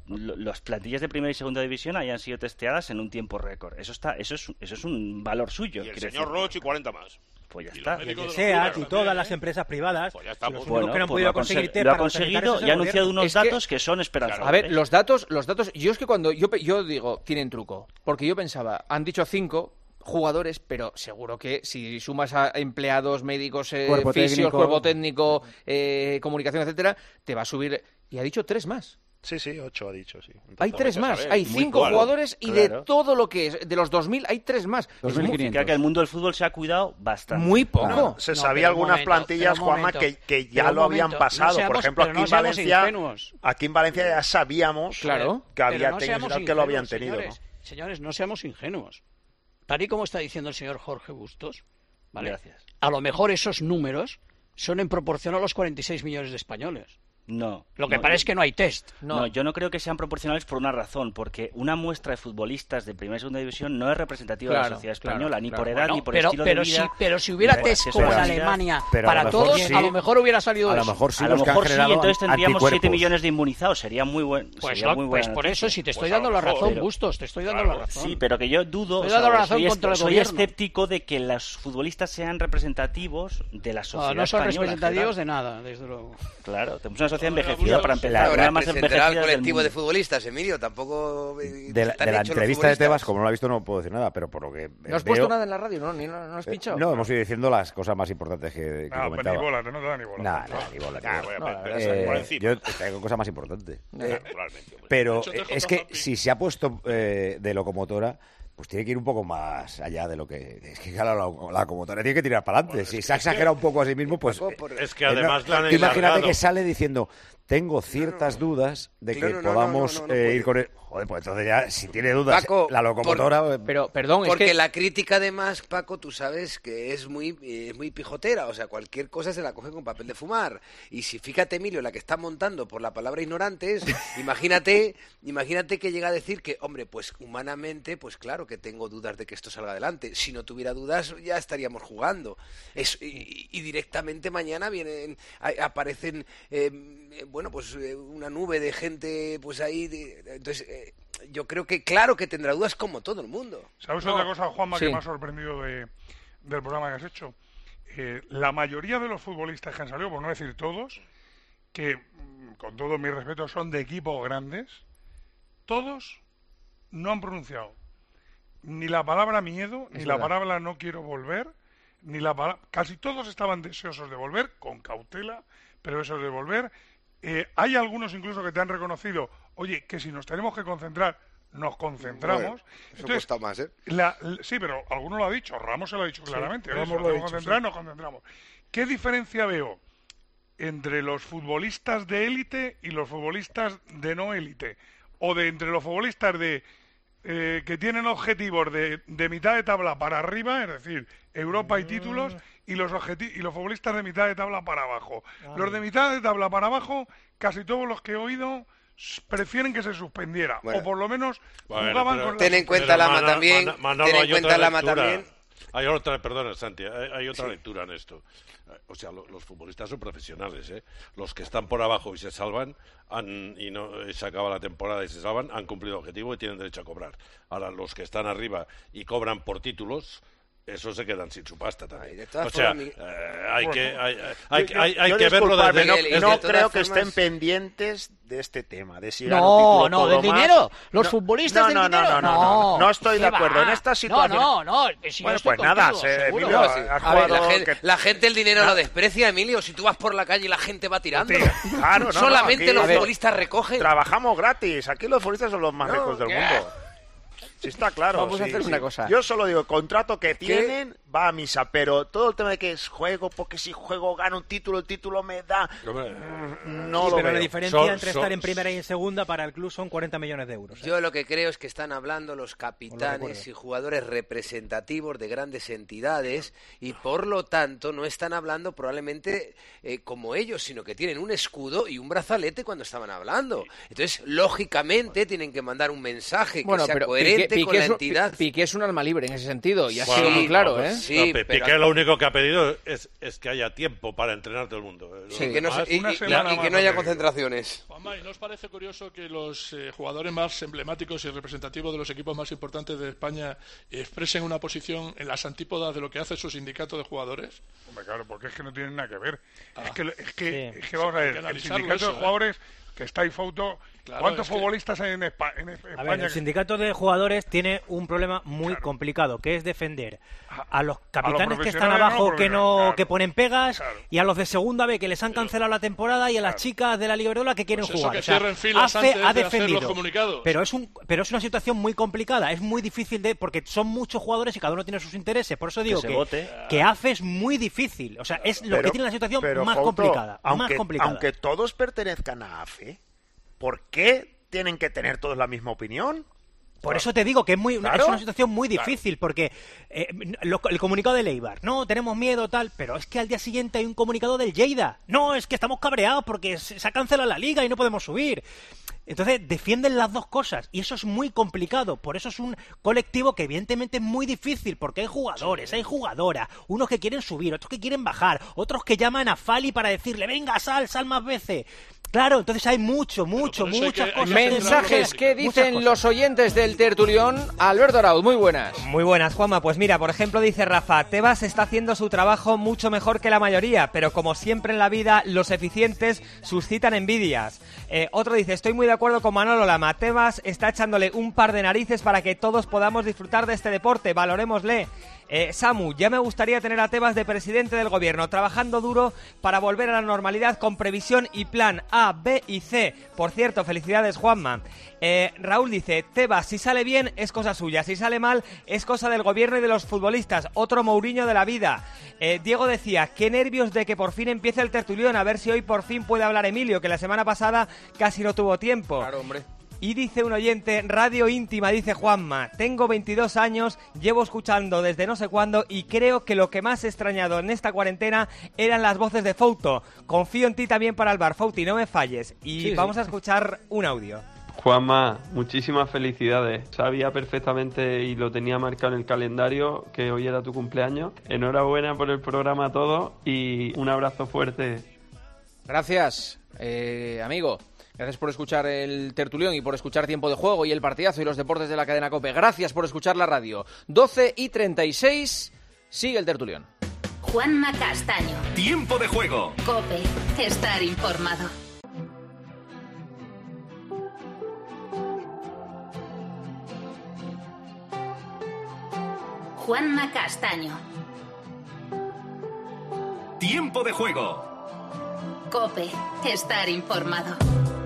lo- las plantillas de primera y segunda división hayan sido testeadas en un tiempo récord. Eso está, eso es, eso es un valor suyo. Y el quiero señor decir. Roche y cuarenta más. Pues ya Y los está. médicos Y el de los SEAT clubes y todas también, las ¿eh? empresas privadas, Pues ya está, si los pues únicos Bueno, que no han pues podido lo ha conseguir conse- test lo ha para los sanitarios conseguido es el y ha anunciado gobierno. unos Es que- datos que son esperanzadores. A ver, los datos, los datos, yo es que cuando yo, pe- yo digo, tienen truco, porque yo pensaba, han dicho cinco jugadores, pero seguro que si sumas a empleados, médicos, eh, Cuerpo fisios, técnico. cuerpo técnico, eh, comunicación, etcétera, te va a subir. Y ha dicho tres más. Sí, sí, ocho ha dicho, sí. Hay tres más, saber, hay muy cinco claro, jugadores y claro. de todo lo que es, de los dos mil hay tres más. Es muy- Significa que el mundo del fútbol se ha cuidado bastante. Muy poco. No, se No, sabía pero un algunas momento, plantillas, pero un Juanma, momento. que, que ya Pero un lo habían momento, pasado. no seamos- Por ejemplo, pero aquí no en seamos Valencia, ingenuos. aquí en Valencia ya sabíamos Claro. que había Pero no técnicos seamos que lo habían ingenuos, tenido. Señores, ¿no? señores, no seamos ingenuos. Tal y como está diciendo el señor Jorge Bustos, ¿vale? Gracias. A lo mejor esos números son en proporción a los cuarenta y seis millones de españoles. No. Lo que no, parece es que no hay test. No. yo no creo que sean proporcionales por una razón, porque una muestra de futbolistas de primera y segunda división no es representativa de Claro, la sociedad claro, española, ni claro. por edad, Bueno, ni por pero, estilo pero de vida. si, pero si hubiera ni por test como en accesibilidad. Alemania Pero a para lo mejor todos, sí. a lo mejor hubiera salido A lo eso. mejor sí a los lo que han mejor sí, generado entonces tendríamos siete anticuerpos. millones de inmunizados. Sería muy buen. Pues, sería no, muy pues buena por eso, noticia. si te estoy Pues a dando lo la mejor, razón, pero- Bustos, te estoy dando Claro, la razón. Sí, pero que yo dudo. Estoy o sea, dando la razón soy, contra el soy gobierno. escéptico de que los futbolistas sean representativos de la sociedad. No, no son española en representativos general. de nada, desde luego. Claro, tenemos una sociedad pues, envejecida para empezar. Ahora, una más representará envejecida al del colectivo de mundo. futbolistas, Emilio, tampoco... eh, De la, están de la hechos los entrevista de futbolistas. Tebas, como no la he visto, no puedo decir nada, pero por lo que ¿No has veo, puesto nada en la radio? ¿No? ¿Ni, no, no has eh, pinchado? no, hemos ido diciendo las cosas más importantes que, que Ah, pues comentaba. ni bola, no te da ni bola. Nada, nada, ni bola. ni Ah, bola. bueno, pero- Eh, pero por encima. yo traigo cosas más importantes. Eh, Naturalmente, hombre. pero De hecho, te eh, dejo es tan que happy. si se ha puesto eh, de locomotora, pues tiene que ir un poco más allá de lo que... Es que claro, la, la locomotora tiene que tirar para adelante. Si se ha exagerado un poco a sí mismo, pues... Es que además eh, le han tú imagínate encargado. que sale diciendo, tengo ciertas dudas de que No, no, no, podamos no, no, no eh, puede. ir con el... Joder, pues entonces ya, si tiene dudas Paco, la locomotora... Pero, perdón, es Porque que... la crítica, además, Paco, tú sabes que es muy, eh, es muy pijotera. O sea, cualquier cosa se la coge con papel de fumar. Y si fíjate, Emilio, la que está montando por la palabra ignorantes, imagínate, imagínate que llega a decir que, hombre, pues humanamente, pues claro que tengo dudas de que esto salga adelante. Si no tuviera dudas, ya estaríamos jugando. Es, y, y directamente mañana vienen, a- aparecen, eh, eh, bueno, pues eh, una nube de gente, pues ahí. de- entonces, eh, yo creo que, claro que tendrá dudas como todo el mundo. ¿Sabes No. otra cosa, Juanma, Sí. que me ha sorprendido de, del programa que has hecho? Eh, la mayoría de los futbolistas que han salido, por no decir todos, que mm, con todo mi respeto son de equipos grandes, todos no han pronunciado ni la palabra miedo, ni Es la verdad. palabra no quiero volver, ni la palabra... Casi todos estaban deseosos de volver, con cautela, pero deseosos de volver. Eh, hay algunos incluso que te han reconocido, oye, que si nos tenemos que concentrar, nos concentramos. Bueno, eso Entonces, cuesta más, ¿eh? la- l- sí, pero alguno lo ha dicho, Ramos se lo ha dicho Sí, claramente. Ramos eso, lo ha nos dicho, concentrar, sí. nos concentramos. ¿Qué diferencia veo entre los futbolistas de élite y los futbolistas de no élite? O de entre los futbolistas de eh, que tienen objetivos de, de mitad de tabla para arriba, es decir, Europa y títulos, y los objeti- y los futbolistas de mitad de tabla para abajo. Ah. Los de mitad de tabla para abajo, casi todos los que he oído s- prefieren que se suspendiera, Bueno. o por lo menos Bueno, jugaban pero- con Ten la en cuenta Pero Lama Mana- también, Mana- Manolo, ten en hay cuenta otra Lama lectura. también. Hay otra, perdona, Santi, hay, hay otra lectura en esto. Eh, O sea, lo- los futbolistas son profesionales, ¿eh? Los que están por abajo y se salvan, han, y no eh, se acaba la temporada y se salvan, han cumplido el objetivo y tienen derecho a cobrar. Ahora, los que están arriba y cobran por títulos, esos se quedan sin su pasta también. de todas O sea, formas, mi- eh, hay que, Bueno. hay, hay, Yo- hay, yo- hay yo que verlo disculpadme, desde... no- desde- no de creo todas que estén formas- pendientes de este tema, de si gana un No, título no, todo del más. dinero. Los No, futbolistas no, del no, dinero. No, no, no, no, no estoy de ¿Qué acuerdo. va? En esta situación... No, no, no. Si yo Bueno, estoy pues nada, contigo, se- seguro. Emilio, No, has sí. jugado A ver, la la gente, gente- la gente el dinero lo desprecia, Emilio. Si tú vas por la calle y la gente va tirando. Claro, no, no, Solamente aquí- los a ver, futbolistas recogen. Trabajamos gratis. Aquí los futbolistas son los más No, ricos del ¿qué? mundo. Sí, está claro. Vamos a sí, hacer sí. una cosa. Yo solo digo, el contrato que ¿Qué? tienen va a misa, pero todo el tema de que es juego, porque si juego gano un título, el título me da... mm, No Sí, lo pero la veo. diferencia Son- entre son- estar en primera y en segunda para el club son cuarenta millones de euros. ¿eh? Yo lo que creo es que están hablando los capitanes recuerdo. y jugadores representativos de grandes entidades y por lo tanto no están hablando probablemente eh, como ellos, sino que tienen un escudo y un brazalete cuando estaban hablando. Entonces, lógicamente, tienen que mandar un mensaje que Bueno, sea pero coherente Piqué, con Piqué la es un- entidad. Piqué es un alma libre en ese sentido, y ha Bueno, sido muy claro, ¿eh? Sí, no, Piqué pero... lo único que ha pedido es, es que haya tiempo para entrenar todo el mundo. Sí, que no, se, y, y, y, y que no haya concentraciones. Juanma, ¿y no os parece curioso que los eh, jugadores más emblemáticos y representativos de los equipos más importantes de España expresen una posición en las antípodas de lo que hace su sindicato de jugadores? Hombre, claro, porque es que no tienen nada que ver. Ah, es, que, es, que, sí. es que vamos a ver, el sindicato eso, de jugadores... que está ahí foto. Claro, ¿Cuántos es que... futbolistas hay en, Espa en España? A ver, el sindicato de jugadores tiene un problema muy claro. complicado, que es defender a los capitanes a los que están abajo, no, que no claro. que ponen pegas, claro. y a los de segunda B que les han cancelado la temporada y a las claro. chicas de la Liga Iberdrola que quieren pues jugar. Que o sea, filas AFE antes ha de defendido, los comunicados. pero es un pero es una situación muy complicada, es muy difícil de porque son muchos jugadores y cada uno tiene sus intereses. Por eso digo que que, que AFE es muy difícil, o sea, es lo pero, que tiene la situación pero, más Fouto, complicada, aunque, más complicada. Aunque todos pertenezcan a AFE, ¿por qué tienen que tener todos la misma opinión? Por eso te digo que es muy claro, es una situación muy difícil, claro. porque eh, lo, el comunicado del Eibar, no, tenemos miedo, tal, pero es que al día siguiente hay un comunicado del Lleida, no, es que estamos cabreados porque se, se ha cancelado la liga y no podemos subir. Entonces defienden las dos cosas y eso es muy complicado, por eso es un colectivo que evidentemente es muy difícil, porque hay jugadores, hay jugadoras, unos que quieren subir, otros que quieren bajar, otros que llaman a Fali para decirle, venga, sal, sal más veces. Claro, entonces hay mucho, mucho, muchas que, cosas. Mensajes que dicen los oyentes del tertulión. Alberto Arauz, muy buenas. Muy buenas, Juanma. Pues mira, por ejemplo, dice Rafa, Tebas está haciendo su trabajo mucho mejor que la mayoría, pero como siempre en la vida, los eficientes suscitan envidias. Eh, otro dice, estoy muy de acuerdo con Manolo Lama, Tebas está echándole un par de narices para que todos podamos disfrutar de este deporte, valorémosle. Eh, Samu, ya me gustaría tener a Tebas de presidente del gobierno, trabajando duro para volver a la normalidad con previsión y plan A, B y C. Por cierto, felicidades, Juanma. Eh, Raúl dice, Tebas, si sale bien es cosa suya, si sale mal es cosa del gobierno y de los futbolistas, otro Mourinho de la vida. Eh, Diego decía, qué nervios de que por fin empiece el tertulión, a ver si hoy por fin puede hablar Emilio, que la semana pasada casi no tuvo tiempo. Claro, hombre. Y dice un oyente, radio íntima, dice Juanma, tengo veintidós años, llevo escuchando desde no sé cuándo y creo que lo que más he extrañado en esta cuarentena eran las voces de Fouto. Confío en ti también para el bar, Fouti, no me falles. Y sí, vamos sí. a escuchar un audio. Juanma, muchísimas felicidades. Sabía perfectamente y lo tenía marcado en el calendario que hoy era tu cumpleaños. Enhorabuena por el programa a todos y un abrazo fuerte. Gracias, eh, amigo. Gracias por escuchar el tertulión y por escuchar Tiempo de Juego y el partidazo y los deportes de la cadena COPE. Gracias por escuchar la radio. doce y treinta y seis, sigue el tertulión. Juanma Castaño. Tiempo de Juego. COPE, estar informado. Juanma Castaño. Tiempo de Juego. COPE, estar informado.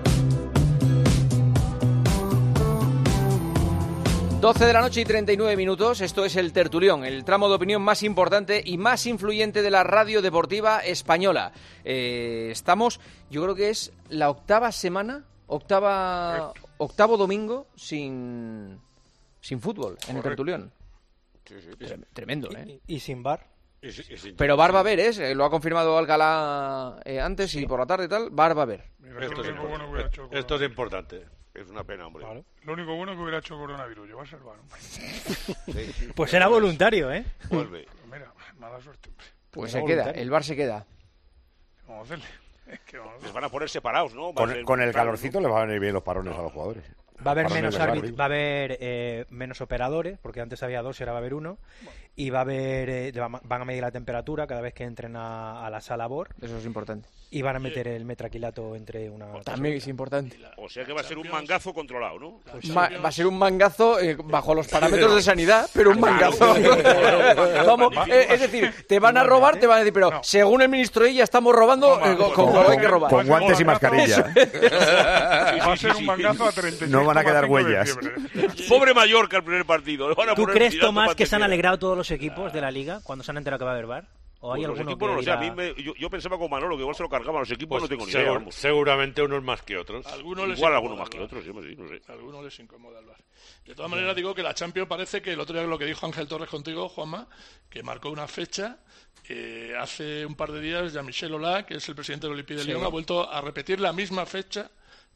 doce de la noche y treinta y nueve minutos, esto es el tertulión, el tramo de opinión más importante y más influyente de la radio deportiva española. Eh, estamos, yo creo que es la octava semana, octava, octavo domingo sin, sin fútbol en el tertulión. Sí, sí, sí. Tremendo, ¿eh? ¿Y, y sin bar? Y, y, y, Pero bar va a haber, ¿eh? Lo ha confirmado Alcalá eh, antes sí. y por la tarde y tal, bar va a haber. Esto, es, bueno esto es importante. Es una pena, hombre. Claro. Lo único bueno que hubiera hecho coronavirus, llevarse el bar. Sí. Pues era voluntario, ¿eh? Vuelve. Mira, mala suerte. Pues se queda, el bar se queda. Vamos a hacerle. Es que vamos a... Les van a poner separados, ¿no? Con, el, con el calorcito ¿no? les van a venir bien los parones no. a los jugadores. Va a haber menos árbitros, va a haber eh, menos operadores, porque antes había dos y ahora va a haber uno. Y va a haber, eh, van a medir la temperatura cada vez que entren a, a la sala B O R. Eso es importante. Y van a meter el metraquilato entre una... También es importante. O sea que va a ser un mangazo controlado, ¿no? Pues va, va a ser un mangazo eh, bajo los parámetros de sanidad, pero un mangazo. Vamos, eh, es decir, te van a robar, te van a decir, pero no. según el ministro I ya estamos robando eh, con, con lo que hay que robar. Con guantes y mascarilla. Va a ser un mangazo a treinta y seis. No van a quedar huellas. Pobre Mallorca el primer partido. ¿Tú crees, Tomás, que se han alegrado todos los equipos de la Liga cuando se han enterado que va a haber V A R? ¿O hay pues alguno los equipos, que no, o sea, dirá... a mí me, yo, yo pensaba con Manolo que igual se lo cargaban los equipos, pues no tengo ni segur, idea. Seguramente unos más que otros. Algunos igual algunos más que otros, sí, sí, no sé. Algunos les incomoda el V A R. De todas maneras, digo que la Champions parece que el otro día lo que dijo Ángel Torres contigo, Juanma, que marcó una fecha. Eh, hace un par de días, Jean-Michel Aulas, que es el presidente del Olympique de Lyon, sí. ha vuelto a repetir la misma fecha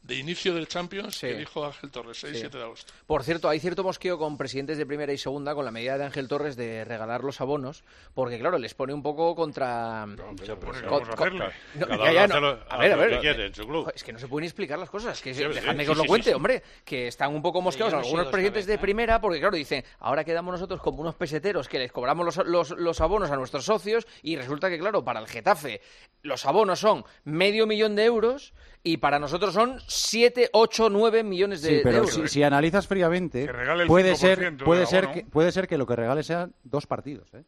de inicio del Champions Sí. que dijo Ángel Torres, seis Sí. siete de agosto. Por cierto, hay cierto mosqueo con presidentes de primera y segunda con la medida de Ángel Torres de regalar los abonos, porque claro, les pone un poco contra... pero con- ¿qué con- vamos a con- hacerle? No, Cada ya, ya, uno no. hace lo- A ver, a hace lo ver. que quiere en su club. Es que no se pueden explicar las cosas, que Sí, se- sí, dejadme sí, que os lo sí, cuente, sí. hombre, que están un poco mosqueados Ya no he algunos sido presidentes esta de vez, ¿eh? primera, porque claro, dicen, ahora quedamos nosotros como unos peseteros que les cobramos los, los, los abonos a nuestros socios y resulta que, claro, para el Getafe los abonos son medio millón de euros y para nosotros son siete, ocho, nueve millones de, Sí, de pero euros. si, si analizas fríamente, Que regale el puede cinco por ser, ciento puede del ser, abono. que, puede ser que lo que regale sean dos partidos, ¿eh?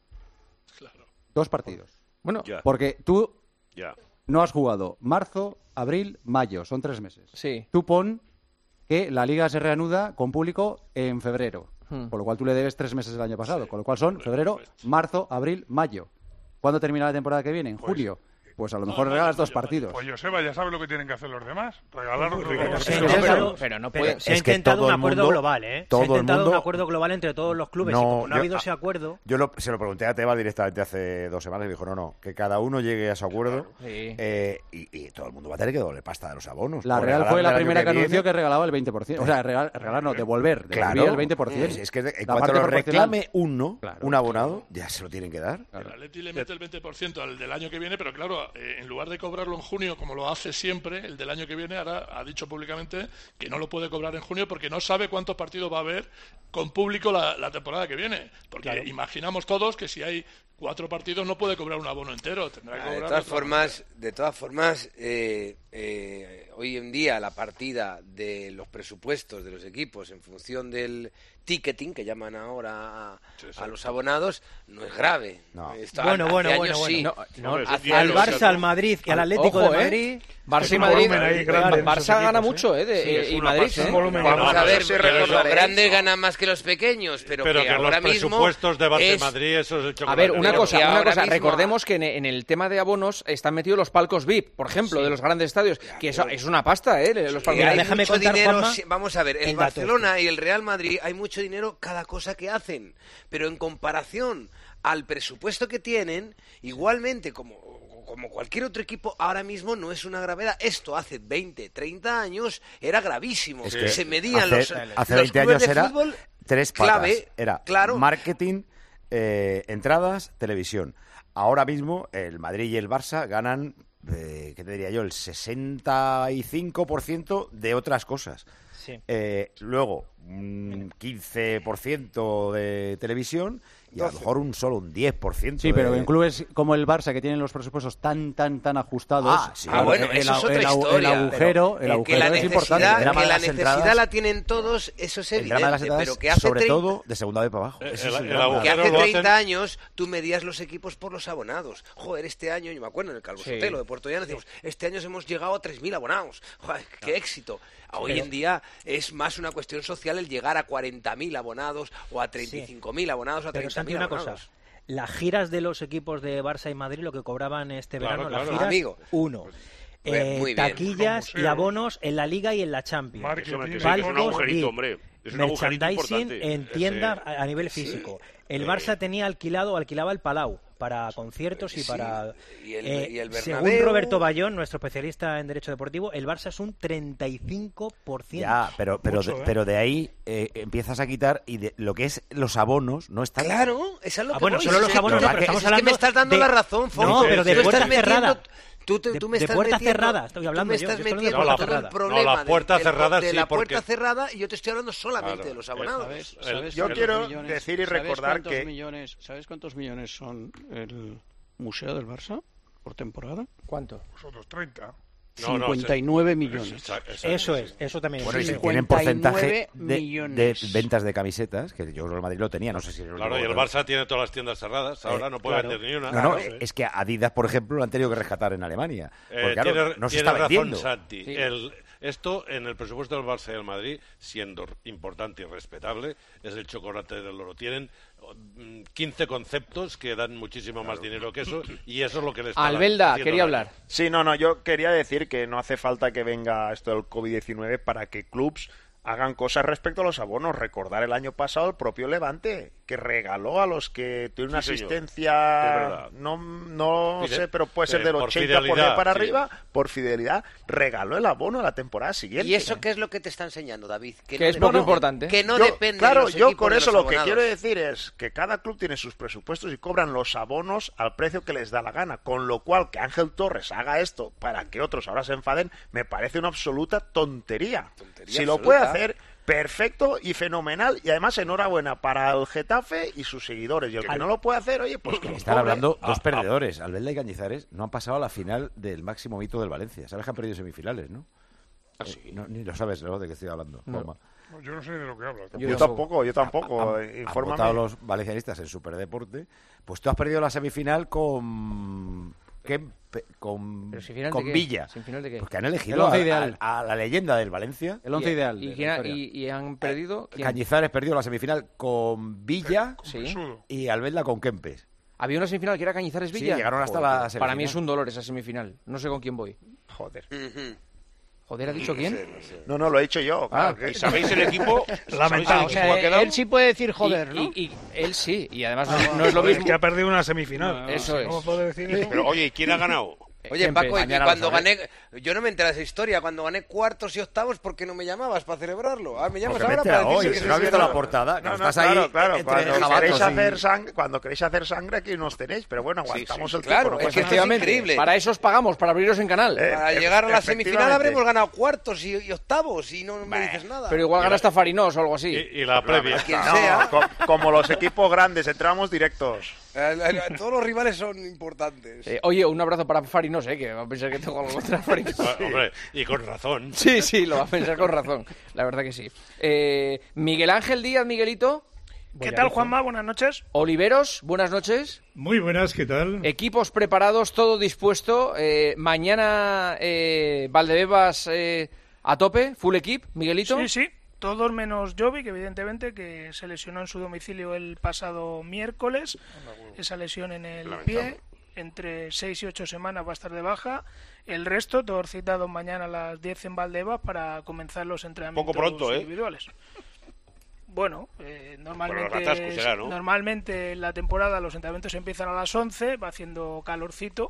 Dos partidos. Bueno, porque tú Ya. no has jugado marzo, abril, mayo, son tres meses. Sí. Tú pon que la liga se reanuda con público en febrero, Hmm. por lo cual tú le debes tres meses del año pasado, con lo cual son febrero, marzo, abril, mayo. ¿Cuándo termina la temporada que viene? En julio. Pues a lo mejor regalas dos partidos. Pues Joseba ya sabe lo que tienen que hacer los demás. Regalar los Pero dos. se ha intentado, pero no pero puede- se ha es que intentado todo un el acuerdo mundo- global, ¿eh? todo Se ha el intentado mundo- un acuerdo global entre todos los clubes y como no ha yo- habido ah, ese acuerdo... Yo lo- se lo pregunté a Tebas directamente hace dos semanas y me dijo, no, no, que cada uno llegue a su acuerdo Sí. eh, y, y todo el mundo va a tener que doble pasta de los abonos. La O Real regalarle fue la el año primera que, viene. anunció que regalaba el veinte por ciento. O sea, regal- regalar no, devolver. Claro, Devolvía el veinte por ciento. es, es que de- en La cuanto parte lo proporcional. reclame uno, un abonado, ya se lo tienen que dar. El Atleti le mete el veinte por ciento al del año que viene, pero claro, eh, en lugar de cobrarlo en junio, como lo hace siempre, el del año que viene ahora ha dicho públicamente que no lo puede cobrar en junio porque no sabe cuántos partidos va a haber con público la, la temporada que viene. Porque Claro. imaginamos todos que si hay cuatro partidos no puede cobrar un abono entero. Tendrá que Ah, de cobrar todas otra formas, de todas formas, eh, eh, hoy en día la partida de los presupuestos de los equipos en función del ticketing que llaman ahora a, a los abonados no es grave. Esto Bueno, hace bueno, años bueno, sí. bueno. No, No, hace al años Barça, sí. al Madrid y al Atlético Ojo, de ¿eh? Madrid. Barça y un Madrid. volumen ahí grande en Barça esos gana equipos, mucho, ¿eh? De- Sí, es y una Madrid, pasada. ¿eh? Un volumen Vamos grande. a ver, sí pero recordar los eso. grandes ganan más que los pequeños, pero, Pero que, que ahora los mismo presupuestos de Barça y es- Madrid, eso es el A chocolate. ver, una Pero cosa, que una ahora cosa. mismo- Recordemos que en, en el tema de abonos están metidos los palcos V I P, por ejemplo, de los grandes estadios, que eso es una pasta, ¿eh? Los palcos Y hay V I P. mucho dinero, sí, vamos a ver, el, el dato Barcelona y el Real Madrid hay mucho dinero cada cosa que hacen, pero en comparación al presupuesto que tienen, igualmente como, como cualquier otro equipo, ahora mismo no es una gravedad. Esto hace veinte, treinta años era gravísimo. Es que Se medían hace, los, hace los veinte clubes años de era fútbol tres patas. clave, Era claro. marketing, eh, entradas, televisión. Ahora mismo el Madrid y el Barça ganan, eh, ¿qué te diría yo? El sesenta y cinco por ciento de otras cosas. Sí. Eh, luego, un quince por ciento de televisión y a lo mejor un solo un diez por ciento. Sí, pero de... en clubes como el Barça, que tienen los presupuestos tan, tan, tan ajustados, Ah, sí. Ah, bueno, el, eso es el- otra el- historia. el agujero, Pero, el eh, que agujero la es necesidad, importante. drama que de la las necesidad entradas- la tienen todos, eso es El drama de las evidente, entradas, pero que hace sobre treinta todo de segunda vez para abajo. Eh, Ese el- es el el drama. que agujero hace lo treinta hacen- años tú medías los equipos por los abonados. Joder, este año, yo me acuerdo en el Calvo Sí. Sotelo de Puerto Llano, decíamos, este año hemos llegado a tres mil abonados. Joder, qué éxito. Hoy Pero- en día es más una cuestión social el llegar a cuarenta mil abonados o a treinta y cinco mil abonados o a Pero treinta Santi, mil una abonados. cosa. Las giras de los equipos de Barça y Madrid, lo que cobraban este Claro, verano, claro. las giras, Amigo. uno. Pues, Eh, muy bien. taquillas Como y sea. abonos en la Liga y en la Champions. Marketing, Eso me- que sí, palcos, que es un agujerito, V I P, hombre. Es un agujerito merchandising importante. en tiendas Ese- a a nivel físico. El Barça tenía alquilado, alquilaba el Palau para conciertos y Sí, para... y el- eh, y el según Bernabéu. Roberto Bayón, nuestro especialista en Derecho Deportivo, el Barça es un treinta y cinco por ciento. Ya, pero, pero, Mucho, de, ¿eh? pero de ahí eh, empiezas a quitar y de lo que es los abonos no está. Claro, eso es lo Ah, que bueno, voy. solo Si los es que- abonos no, pero es estamos que hablando me estás dando de- la razón, Fonsi. No, pero de Tú puertas estás metiendo- cerradas. Tú, te- De- tú me de estás puertas metiendo- cerradas, estoy hablando tú me yo, estás yo estoy hablando de metiendo puertas todo el cerradas. problema No, las del- puertas del- cerradas de sí, la porque- puerta cerrada y yo te estoy hablando solamente Claro, de los abonados. ¿Sabes? ¿Sabes Yo cuántos quiero millones- decir y ¿sabes recordar cuántos que- millones, ¿sabes cuántos millones son el Museo del Barça por temporada? ¿Cuánto? Vosotros treinta. No, no, cincuenta y nueve sí. millones. Exacto, exacto, Eso sí. es, eso también Bueno, y es. si Sí. tienen porcentaje de, de millones. ventas de camisetas, que yo creo que el Madrid lo tenía, no sé si... Claro, y el Barça tiene todas las tiendas cerradas. Ahora Eh, no puede claro. vender ni una. No, no, Claro. es que Adidas, por ejemplo, lo han tenido que rescatar en Alemania. Eh, Porque, claro, tiene no se tiene está razón vendiendo. Santi. Sí. El- esto en el presupuesto del Barça y del Madrid, siendo importante y respetable, es el chocolate del oro. Tienen mm, quince conceptos que dan muchísimo más dinero que eso y eso es lo que les está Albelda, haciendo quería daño. hablar. Sí, no, no, yo quería decir que no hace falta que venga esto del COVID diecinueve para que clubs hagan cosas respecto a los abonos. Recordar el año pasado el propio Levante, que regaló a los que tuvieron una Sí, señor. asistencia, no, no Fide- sé, pero puede ser eh, del por ochenta por ciento fidelidad, para sí. arriba, por fidelidad, regaló el abono a la temporada siguiente. ¿Y eso qué es lo que te está enseñando, David? Que no es de- poco no, importante. Que no Yo- depende claro, de los yo equipos con de eso los lo que abonados. quiero decir es que cada club tiene sus presupuestos y cobran los abonos al precio que les da la gana, con lo cual que Ángel Torres haga esto para que otros ahora se enfaden me parece una absoluta tontería. Si lo absoluta. puede hacer, perfecto y fenomenal, y además enhorabuena para el Getafe y sus seguidores, y el que no lo puede hacer, oye, pues que los Están cobre. hablando dos Ah, perdedores. Albelda y Cañizares no han pasado a la final del máximo mito del Valencia. Sabes que han perdido semifinales, ¿no? Eh, no, ni lo sabes, ¿no? De qué estoy hablando. No. Juanma. No, yo no sé de lo que hablas. Yo tampoco, yo tampoco, Han- eh, han infórmame. votado los valencianistas en Superdeporte. Pues tú has perdido la semifinal con... Kempe- con, ¿Pero semifinal de con qué? Villa. ¿Semifinal de qué? Pues que han elegido El once a, ideal. a- a la leyenda del Valencia. El once ideal ¿Y de la quién ha- historia. y- y han perdido? ¿Quién? Cañizares perdió la semifinal con Villa Sí. y Albelda con Kempes. Había una semifinal que era Cañizares Sí, Villa. llegaron hasta Joder, la Para semifinal. mí es un dolor esa semifinal. No sé con quién voy. Joder. Joder, ¿ha dicho quién? No, no, lo he dicho yo. Ah, claro, que- ¿y sabéis el equipo? Lamentable. ¿Sabéis el O sea, equipo que ha quedado? él sí puede decir joder, Y- ¿no? Y, y él sí, y además Ah, no, no es lo joder, mismo. que ha perdido una semifinal. Eso es. ¿Cómo puede decir eso? Pero oye, ¿y quién ha ganado? Oye, Siempre. Paco, y Mañana cuando lo sabré. gané, yo no me enteré de esa historia, cuando gané cuartos y octavos, ¿por qué no me llamabas para celebrarlo? Ah, me llamas Porque ahora vete para a hoy, decirme si que no has sí, visto no. la portada, que No, no, estás claro, ahí claro, entre cuando jabatos queréis, y- hacer sang- cuando queréis hacer sangre aquí nos tenéis, pero bueno, aguantamos el claro, tiempo. no es pasa que nada. Efectivamente, para eso os pagamos, para abriros en canal. Eh, Para e- llegar a la semifinal efectivamente. habremos ganado cuartos y, y octavos y no me dices nada. Pero igual gana hasta Farinós o algo así. Y, y la previa. Quien No, sea. co- como los equipos grandes, entramos directos. Eh, eh, Todos los rivales son importantes. Eh, oye, un abrazo para Farinós, eh, que va a pensar que tengo algo contra Farinós. Ah, hombre, y con razón. Sí, sí, lo va a pensar con razón. La verdad que sí. Eh, Miguel Ángel Díaz, Miguelito. ¿Qué tal, Juanma? Buenas noches. Oliveros, buenas noches. Muy buenas, ¿qué tal? Equipos preparados, todo dispuesto. Eh, mañana eh, Valdebebas eh, a tope, full equip, Miguelito. Sí, sí. Todos menos Jovic, evidentemente, que se lesionó en su domicilio el pasado miércoles. Esa lesión en el pie. Entre seis y ocho semanas va a estar de baja. El resto, todos citados mañana a las diez en Valdebebas para comenzar los entrenamientos Poco pronto, ¿eh? individuales. Bueno, eh, normalmente, Bueno, el Ratasco será, ¿no? normalmente en la temporada los entrenamientos empiezan a las once, va haciendo calorcito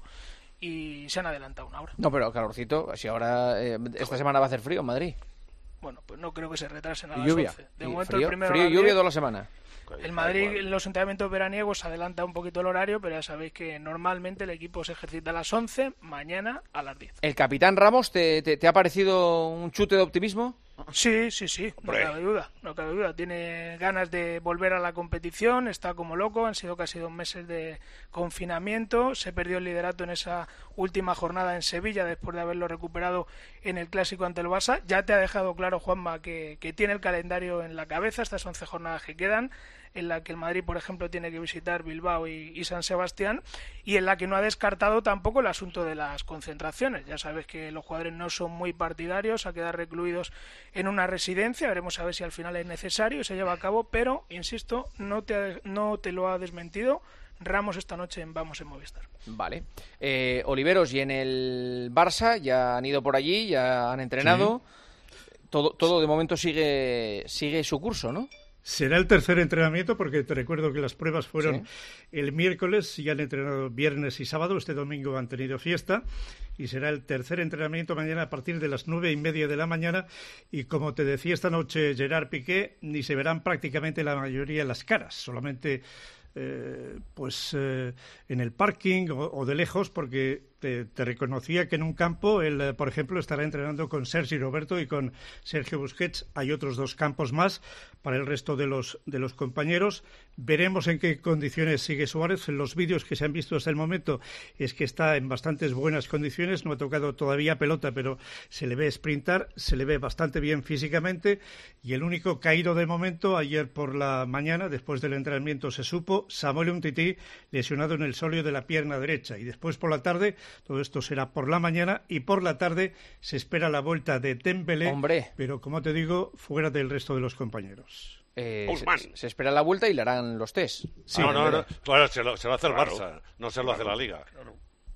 y se han adelantado una hora. No, pero calorcito, si ahora eh, esta semana va a hacer frío en Madrid. Bueno, pues no creo que se retrasen a Y las lluvia. once. De Y momento frío, el primero frío a y las lluvia diez. toda la semana. El Madrid en los entrenamientos veraniegos adelanta un poquito el horario, pero ya sabéis que normalmente el equipo se ejercita a las once, mañana a las diez. ¿El capitán Ramos te, te, te ha parecido un chute de optimismo? Sí, sí, sí, no Hombre. cabe duda, no cabe duda. Tiene ganas de volver a la competición, está como loco, han sido casi dos meses de confinamiento, se perdió el liderato en esa última jornada en Sevilla después de haberlo recuperado en el Clásico ante el Barça. Ya te ha dejado claro, Juanma, que, que tiene el calendario en la cabeza, estas once jornadas que quedan, en la que el Madrid, por ejemplo, tiene que visitar Bilbao y, y San Sebastián, y en la que no ha descartado tampoco el asunto de las concentraciones. Ya sabes que los jugadores no son muy partidarios a quedar recluidos en una residencia, veremos a ver si al final es necesario y se lleva a cabo, pero, insisto, no te, ha- no te lo ha desmentido Ramos esta noche en Vamos en Movistar. Vale. Eh, Oliveros, y en el Barça ya han ido por allí, ya han entrenado. Todo, todo de momento sigue, sigue su curso, ¿no? Será el tercer entrenamiento porque te recuerdo que las pruebas fueron Sí. el miércoles y han entrenado viernes y sábado. Este domingo han tenido fiesta y será el tercer entrenamiento mañana a partir de las nueve y media de la mañana. Y como te decía esta noche Gerard Piqué, ni se verán prácticamente la mayoría las caras, solamente eh, pues eh, en el parking o, o de lejos, porque te, te reconocía que en un campo él, eh, por ejemplo, estará entrenando con Sergi Roberto y con Sergio Busquets. Hay otros dos campos más para el resto de los de los compañeros. Veremos en qué condiciones sigue Suárez. En los vídeos que se han visto hasta el momento es que está en bastantes buenas condiciones. No ha tocado todavía pelota, pero se le ve sprintar, se le ve bastante bien físicamente. Y el único caído de momento, ayer por la mañana, después del entrenamiento, se supo, Samuel Umtiti, lesionado en el sóleo de la pierna derecha. Y después por la tarde, todo esto será por la mañana, y por la tarde se espera la vuelta de Dembélé, Hombre. pero como te digo, fuera del resto de los compañeros. Eh, se, se espera la vuelta y le harán los test. Sí, no, no, hombre. no, claro, se lo, se lo hace el Claro. Barça, no se lo hace la Liga.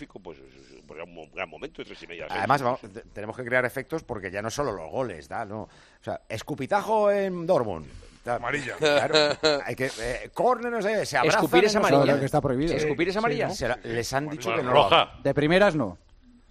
magnífico, pues, pues era un gran momento, tres y media. Además, vamos, tenemos que crear efectos porque ya no solo los goles, da, no. O sea, escupitajo en Dortmund. Amarilla. Claro, hay que eh, córner, no sé, se abrazan. Escupir es en los- amarilla. No, que está prohibido. ¿Escupir es amarilla? Se la- les han dicho Bueno, que no. roja. De primeras no.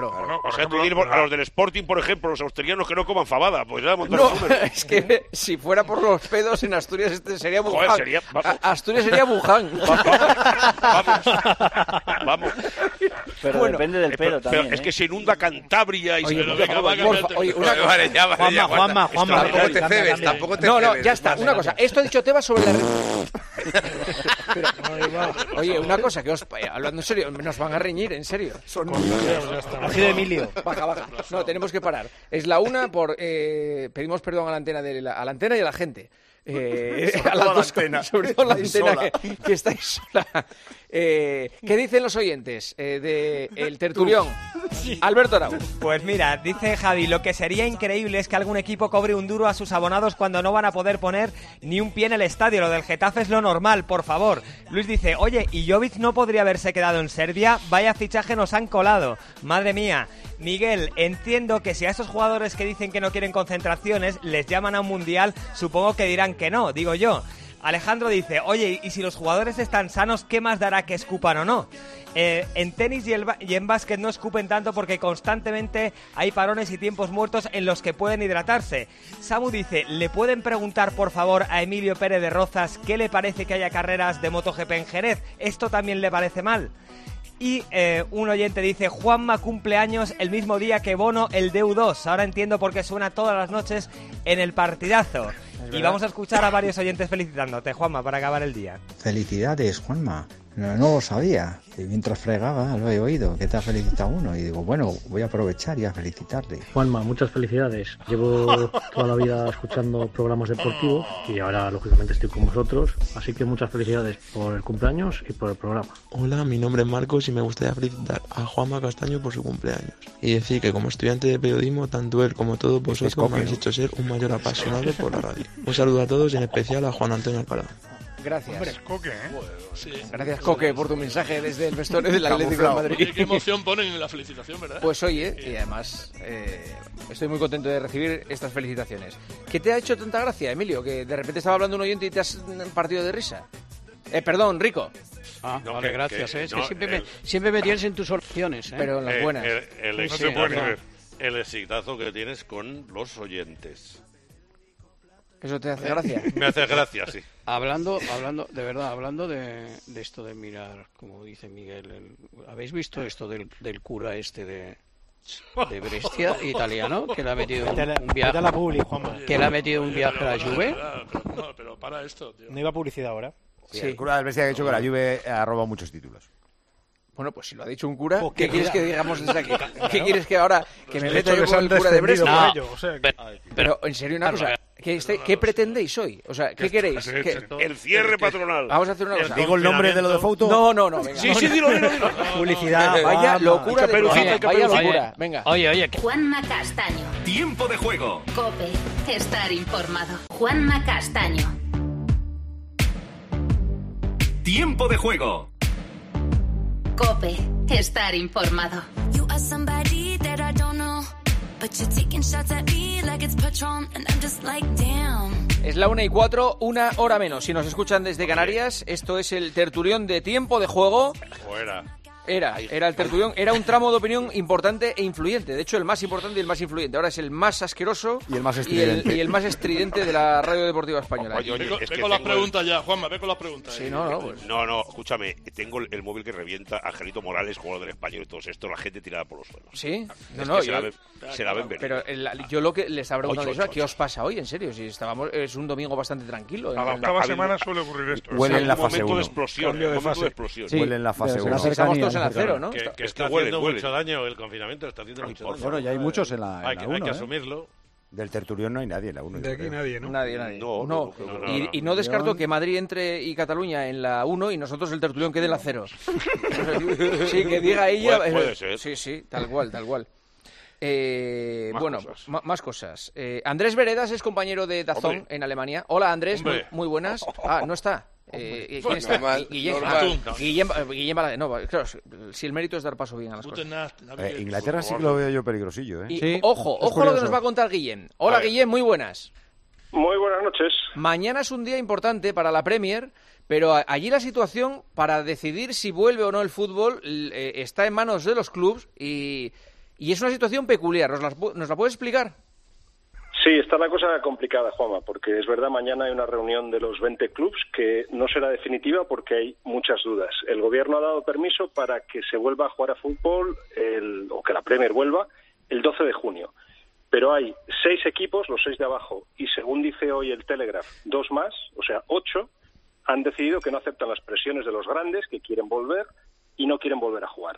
Claro. Bueno, O por sea, tú ejemplo, dices a la- los del Sporting, por ejemplo, los asturianos que no coman fabada, pues ya montar No, un número. es que si fuera por los pedos en Asturias este sería Joder, Wuhan. sería- vamos. A- Asturias sería Wuhan. Vamos. Pero Bueno, depende del Eh, pedo pero- también. pero es ¿eh? que se inunda Cantabria y Oye, se pero inunda venga, todo. va, porfa, oye, una cosa. Vale, ya, vale, Juanma, ya, aguanta. Juanma, Juanma, Tampoco te cambia, cebes, cambia. tampoco te No, no, cebes. ya está. Una cosa. Esto ha dicho Tebas sobre la... Pero, oye, una cosa, que os, hablando en serio, nos van a reñir, en serio. Son... Ha sido Emilio. Baja, baja. No, tenemos que parar. Es la una por... Eh, pedimos perdón a la antena, de la, a la antena y a la gente. Eh, sobre, a todo las dos, la antena. sobre todo la Estáis antena sola. que, que estáis sola. Eh, ¿Qué dicen los oyentes eh, de El Tertulión? Alberto Arau. Pues mira, dice Javi, lo que sería increíble es que algún equipo cobre un duro a sus abonados cuando no van a poder poner ni un pie en el estadio. Lo del Getafe es lo normal, por favor. Luis dice, oye, ¿y Jovic no podría haberse quedado en Serbia? Vaya fichaje nos han colado. Madre mía. Miguel, entiendo que si a esos jugadores que dicen que no quieren concentraciones les llaman a un mundial, supongo que dirán que no, digo yo. Alejandro dice, oye, y si los jugadores están sanos, ¿qué más dará que escupan o no? Eh, en tenis y, el, y en básquet no escupen tanto porque constantemente hay parones y tiempos muertos en los que pueden hidratarse. Samu dice, ¿le pueden preguntar por favor a Emilio Pérez de Rozas qué le parece que haya carreras de MotoGP en Jerez? ¿Esto también le parece mal? Y eh, un oyente dice, Juanma cumple años el mismo día que Bono el D U dos. Ahora entiendo por qué suena todas las noches en el partidazo. Y vamos a escuchar a varios oyentes felicitándote, Juanma, para acabar el día. Felicidades, Juanma. No, no lo sabía. Y mientras fregaba lo he oído, que te ha felicitado uno. Y digo, bueno, voy a aprovechar y a felicitarle. Juanma, muchas felicidades. Llevo toda la vida escuchando programas deportivos y ahora, lógicamente, estoy con vosotros. Así que muchas felicidades por el cumpleaños y por el programa. Hola, mi nombre es Marcos y me gustaría felicitar a Juanma Castaño por su cumpleaños. Y decir que como estudiante de periodismo, tanto él como todos vosotros me habéis hecho ser un mayor apasionado por la radio. Un saludo a todos y en especial a Juan Antonio Alcalá. Gracias. Hombre, Coque, ¿eh? Bueno, sí. Gracias, Coque, por tu mensaje desde el vestuario del Atlético de Madrid. Qué, qué emoción ponen en la felicitación, ¿verdad? Pues oye, y además eh, estoy muy contento de recibir estas felicitaciones. ¿Qué te ha hecho tanta gracia, Emilio? Que de repente estaba hablando un oyente y te has partido de risa. Eh, perdón, Rico. Ah, No, vale, que- gracias. que- eh. Es no, que siempre, el- me, siempre me tienes en tus opciones. ¿eh? Pero en las Eh, buenas. El, el, No exitazo- se puede creer. el exitazo que tienes con los oyentes. ¿Eso te hace gracia? Me hace gracia, sí. Hablando, hablando, de verdad, hablando de, de esto de mirar, como dice Miguel, el- ¿habéis visto esto del, del cura este de, de Brescia, italiano, que le ha metido un, Vete a la- un viaje, vete a la publi, Juanma. que le ha metido un viaje a la Juve? No, pero para esto, tío. No iba publicidad ahora. Sí, el cura del Brescia ha dicho que la Juve ha robado muchos títulos. Bueno, pues si lo ha dicho un cura, Pues ¿qué que quieres mira. que digamos desde aquí? Claro. ¿Qué quieres que ahora que me De meta hecho, yo les con han el cura de descendido Brescia? por ello, o sea, que- Pero en serio una cosa, ¿qué, este- ¿qué pretendéis hoy? O sea, ¿qué queréis? ¿Qué- El cierre patronal. Vamos a hacer una cosa. ¿Digo el nombre de lo de Fouto? No, no, no, venga. Sí, sí, dilo, dilo, dilo. Publicidad. Vaya Juanma. locura de Caperucita, vaya, vaya Caperucita. locura. Venga. Oye, oye, que- Juanma Castaño. Tiempo de juego. Cope. Estar informado. Juanma Castaño. Tiempo de juego. Cope. Estar informado. You are somebody that I don't know, but you're taking shots at me like it's Patron, and I'm just like, damn. Es la una y cuatro, una hora menos. Si nos escuchan desde Canarias, esto es el tertulión de Tiempo de Juego. Fuera. Era, era el tertulión, era un tramo de opinión importante e influyente. De hecho, el más importante y el más influyente. Ahora es el más asqueroso Y el más y el, estridente. y el más estridente de la radio deportiva española. Oye, oye, Ve con, es ve que con las tengo el- preguntas ya, Juanma, ve con las preguntas. Sí, eh. no, no, pues. No, no, escúchame, tengo el, el móvil que revienta, Angelito Morales, jugador del Español y todo esto, la gente tirada por los suelos. ¿Sí? No, Es no, que se, yo- la ven, se la ven venir. Pero el- yo lo que le estaba preguntando Ocho, eso, ocho, ¿qué os pasa hoy? En serio, si estábamos, es un domingo bastante tranquilo. Cada En- octava ha semana habido- suele ocurrir esto. Huele en la un fase momento uno. de explosión, Cambio un de momento fase. de explosión. Sí. Huele en la fase Pero uno. será Estamos cercanía, todos en la cercanía. cero, ¿no? Que, que Está- está haciendo huele, mucho huele. daño el confinamiento, está haciendo mucho daño. Bueno, ya hay muchos en la, en Hay, la que- hay uno, que ¿eh? asumirlo. Del tertulión no hay nadie en la uno. De yo aquí creo. nadie, ¿no? Nadie, nadie. No, No. no, no, y, no. y no descarto León. que Madrid entre y Cataluña en la uno y nosotros el tertulión quede en la cero. Sí, que diga ella. Puede- puede ser. Sí, sí, tal cual, tal cual. Eh, Más bueno, cosas. ma- más cosas. Eh, Andrés Veredas es compañero de Dazón Hombre. en Alemania. Hola, Andrés, muy, Hombre. muy buenas. Ah, no está. Eh, ¿Quién está? Normal, Guillem, normal. ah, Guillem, Guillem Balaguer. No, claro, si el mérito es dar paso bien a las cosas. Guten Nacht, Navi- Eh, Inglaterra sí que lo veo yo peligrosillo, ¿eh? Y, Sí, ojo, es ojo a lo que curioso. nos va a contar Guillem. Hola, A ver. Guillem, muy buenas. Muy buenas noches. Mañana es un día importante para la Premier, pero a- allí la situación para decidir si vuelve o no el fútbol l- eh, está en manos de los clubes y, y es una situación peculiar. ¿Nos la, pu- ¿Nos la puedes explicar? Sí, está la cosa complicada, Juanma, porque es verdad, mañana hay una reunión de los veinte clubs que no será definitiva porque hay muchas dudas. El gobierno ha dado permiso para que se vuelva a jugar a fútbol, el- o que la Premier vuelva, el doce de junio. Pero hay seis equipos, los seis de abajo, y según dice hoy el Telegraph, dos más, o sea, ocho, han decidido que no aceptan las presiones de los grandes que quieren volver y no quieren volver a jugar.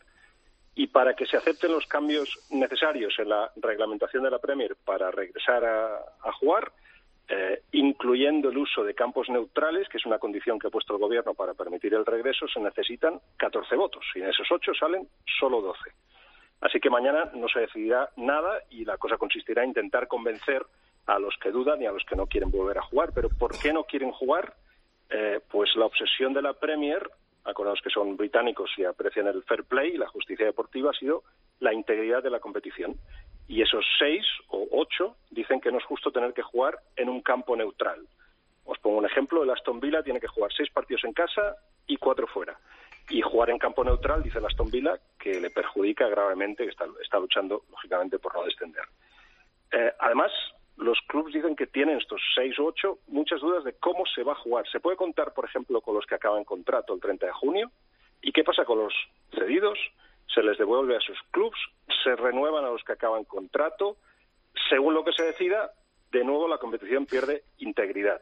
Y para que se acepten los cambios necesarios en la reglamentación de la Premier para regresar a, a jugar, eh, incluyendo el uso de campos neutrales, que es una condición que ha puesto el Gobierno para permitir el regreso, se necesitan catorce votos. Y en esos ocho salen solo doce. Así que mañana no se decidirá nada y la cosa consistirá en intentar convencer a los que dudan y a los que no quieren volver a jugar. ¿Pero por qué no quieren jugar? Eh, pues la obsesión de la Premier, acordaos que son británicos y aprecian el fair play y la justicia deportiva, ha sido la integridad de la competición. Y esos seis o ocho dicen que no es justo tener que jugar en un campo neutral. Os pongo un ejemplo, el Aston Villa tiene que jugar seis partidos en casa y cuatro fuera. Y jugar en campo neutral, dice el Aston Villa, que le perjudica gravemente, que está, está luchando, lógicamente, por no descender. Eh, además, los clubes dicen que tienen estos seis u ocho muchas dudas de cómo se va a jugar. Se puede contar, por ejemplo, con los que acaban contrato el treinta de junio. ¿Y qué pasa con los cedidos? Se les devuelve a sus clubes, se renuevan a los que acaban contrato. Según lo que se decida, de nuevo la competición pierde integridad.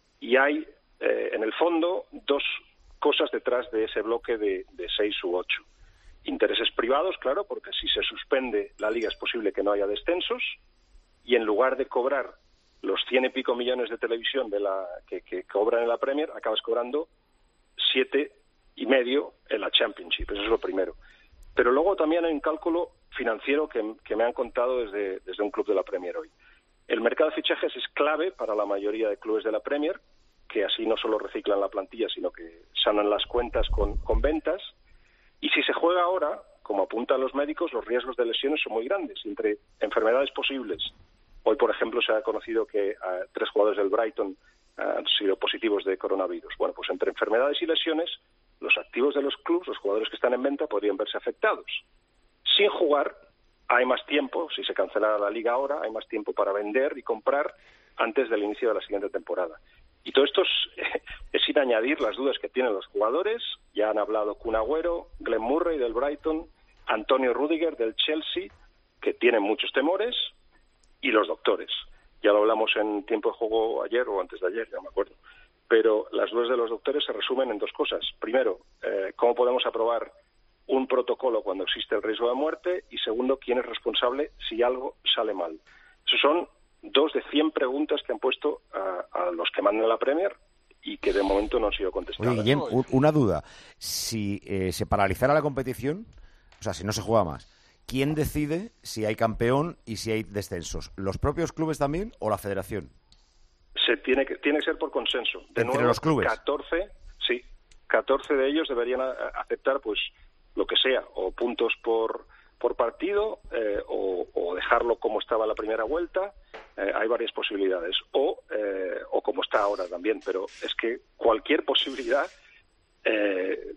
Y hay, eh, en el fondo, dos cosas detrás de ese bloque de, de seis u ocho. Intereses privados, claro, porque si se suspende la liga es posible que no haya descensos. Y en lugar de cobrar los cien y pico millones de televisión de la que, que cobran en la Premier, acabas cobrando siete y medio en la Championship. Eso es lo primero. Pero luego también hay un cálculo financiero que, que me han contado desde, desde un club de la Premier hoy. El mercado de fichajes es clave para la mayoría de clubes de la Premier, que así no solo reciclan la plantilla, sino que sanan las cuentas con, con ventas. Y si se juega ahora, como apuntan los médicos, los riesgos de lesiones son muy grandes. Entre enfermedades posibles, hoy, por ejemplo, se ha conocido que uh, tres jugadores del Brighton uh, han sido positivos de coronavirus. Bueno, pues entre enfermedades y lesiones, los activos de los clubes, los jugadores que están en venta, podrían verse afectados. Sin jugar, hay más tiempo, si se cancelara la liga ahora, hay más tiempo para vender y comprar antes del inicio de la siguiente temporada. Y todo esto es, es sin añadir las dudas que tienen los jugadores. Ya han hablado Kun Agüero, Glenn Murray del Brighton, Antonio Rüdiger del Chelsea, que tienen muchos temores, y los doctores. Ya lo hablamos en tiempo de juego ayer o antes de ayer, ya me acuerdo. Pero las dudas de los doctores se resumen en dos cosas. Primero, eh, cómo podemos aprobar un protocolo cuando existe el riesgo de muerte, y segundo, quién es responsable si algo sale mal. Esos son dos de cien preguntas que han puesto a, a los que mandan la Premier y que de momento no han sido contestadas. Oye, Guillem, un- una duda. Si eh, se paralizara la competición, o sea, si no se juega más, ¿quién decide si hay campeón y si hay descensos? ¿Los propios clubes también o la federación? Se tiene que tiene que ser por consenso. De ¿Entre nuevo, los clubes? catorce, sí, catorce de ellos deberían a- aceptar, pues, lo que sea, o puntos por por partido, eh, o, o dejarlo como estaba la primera vuelta. Eh, hay varias posibilidades, o eh, o como está ahora también. Pero es que cualquier posibilidad eh,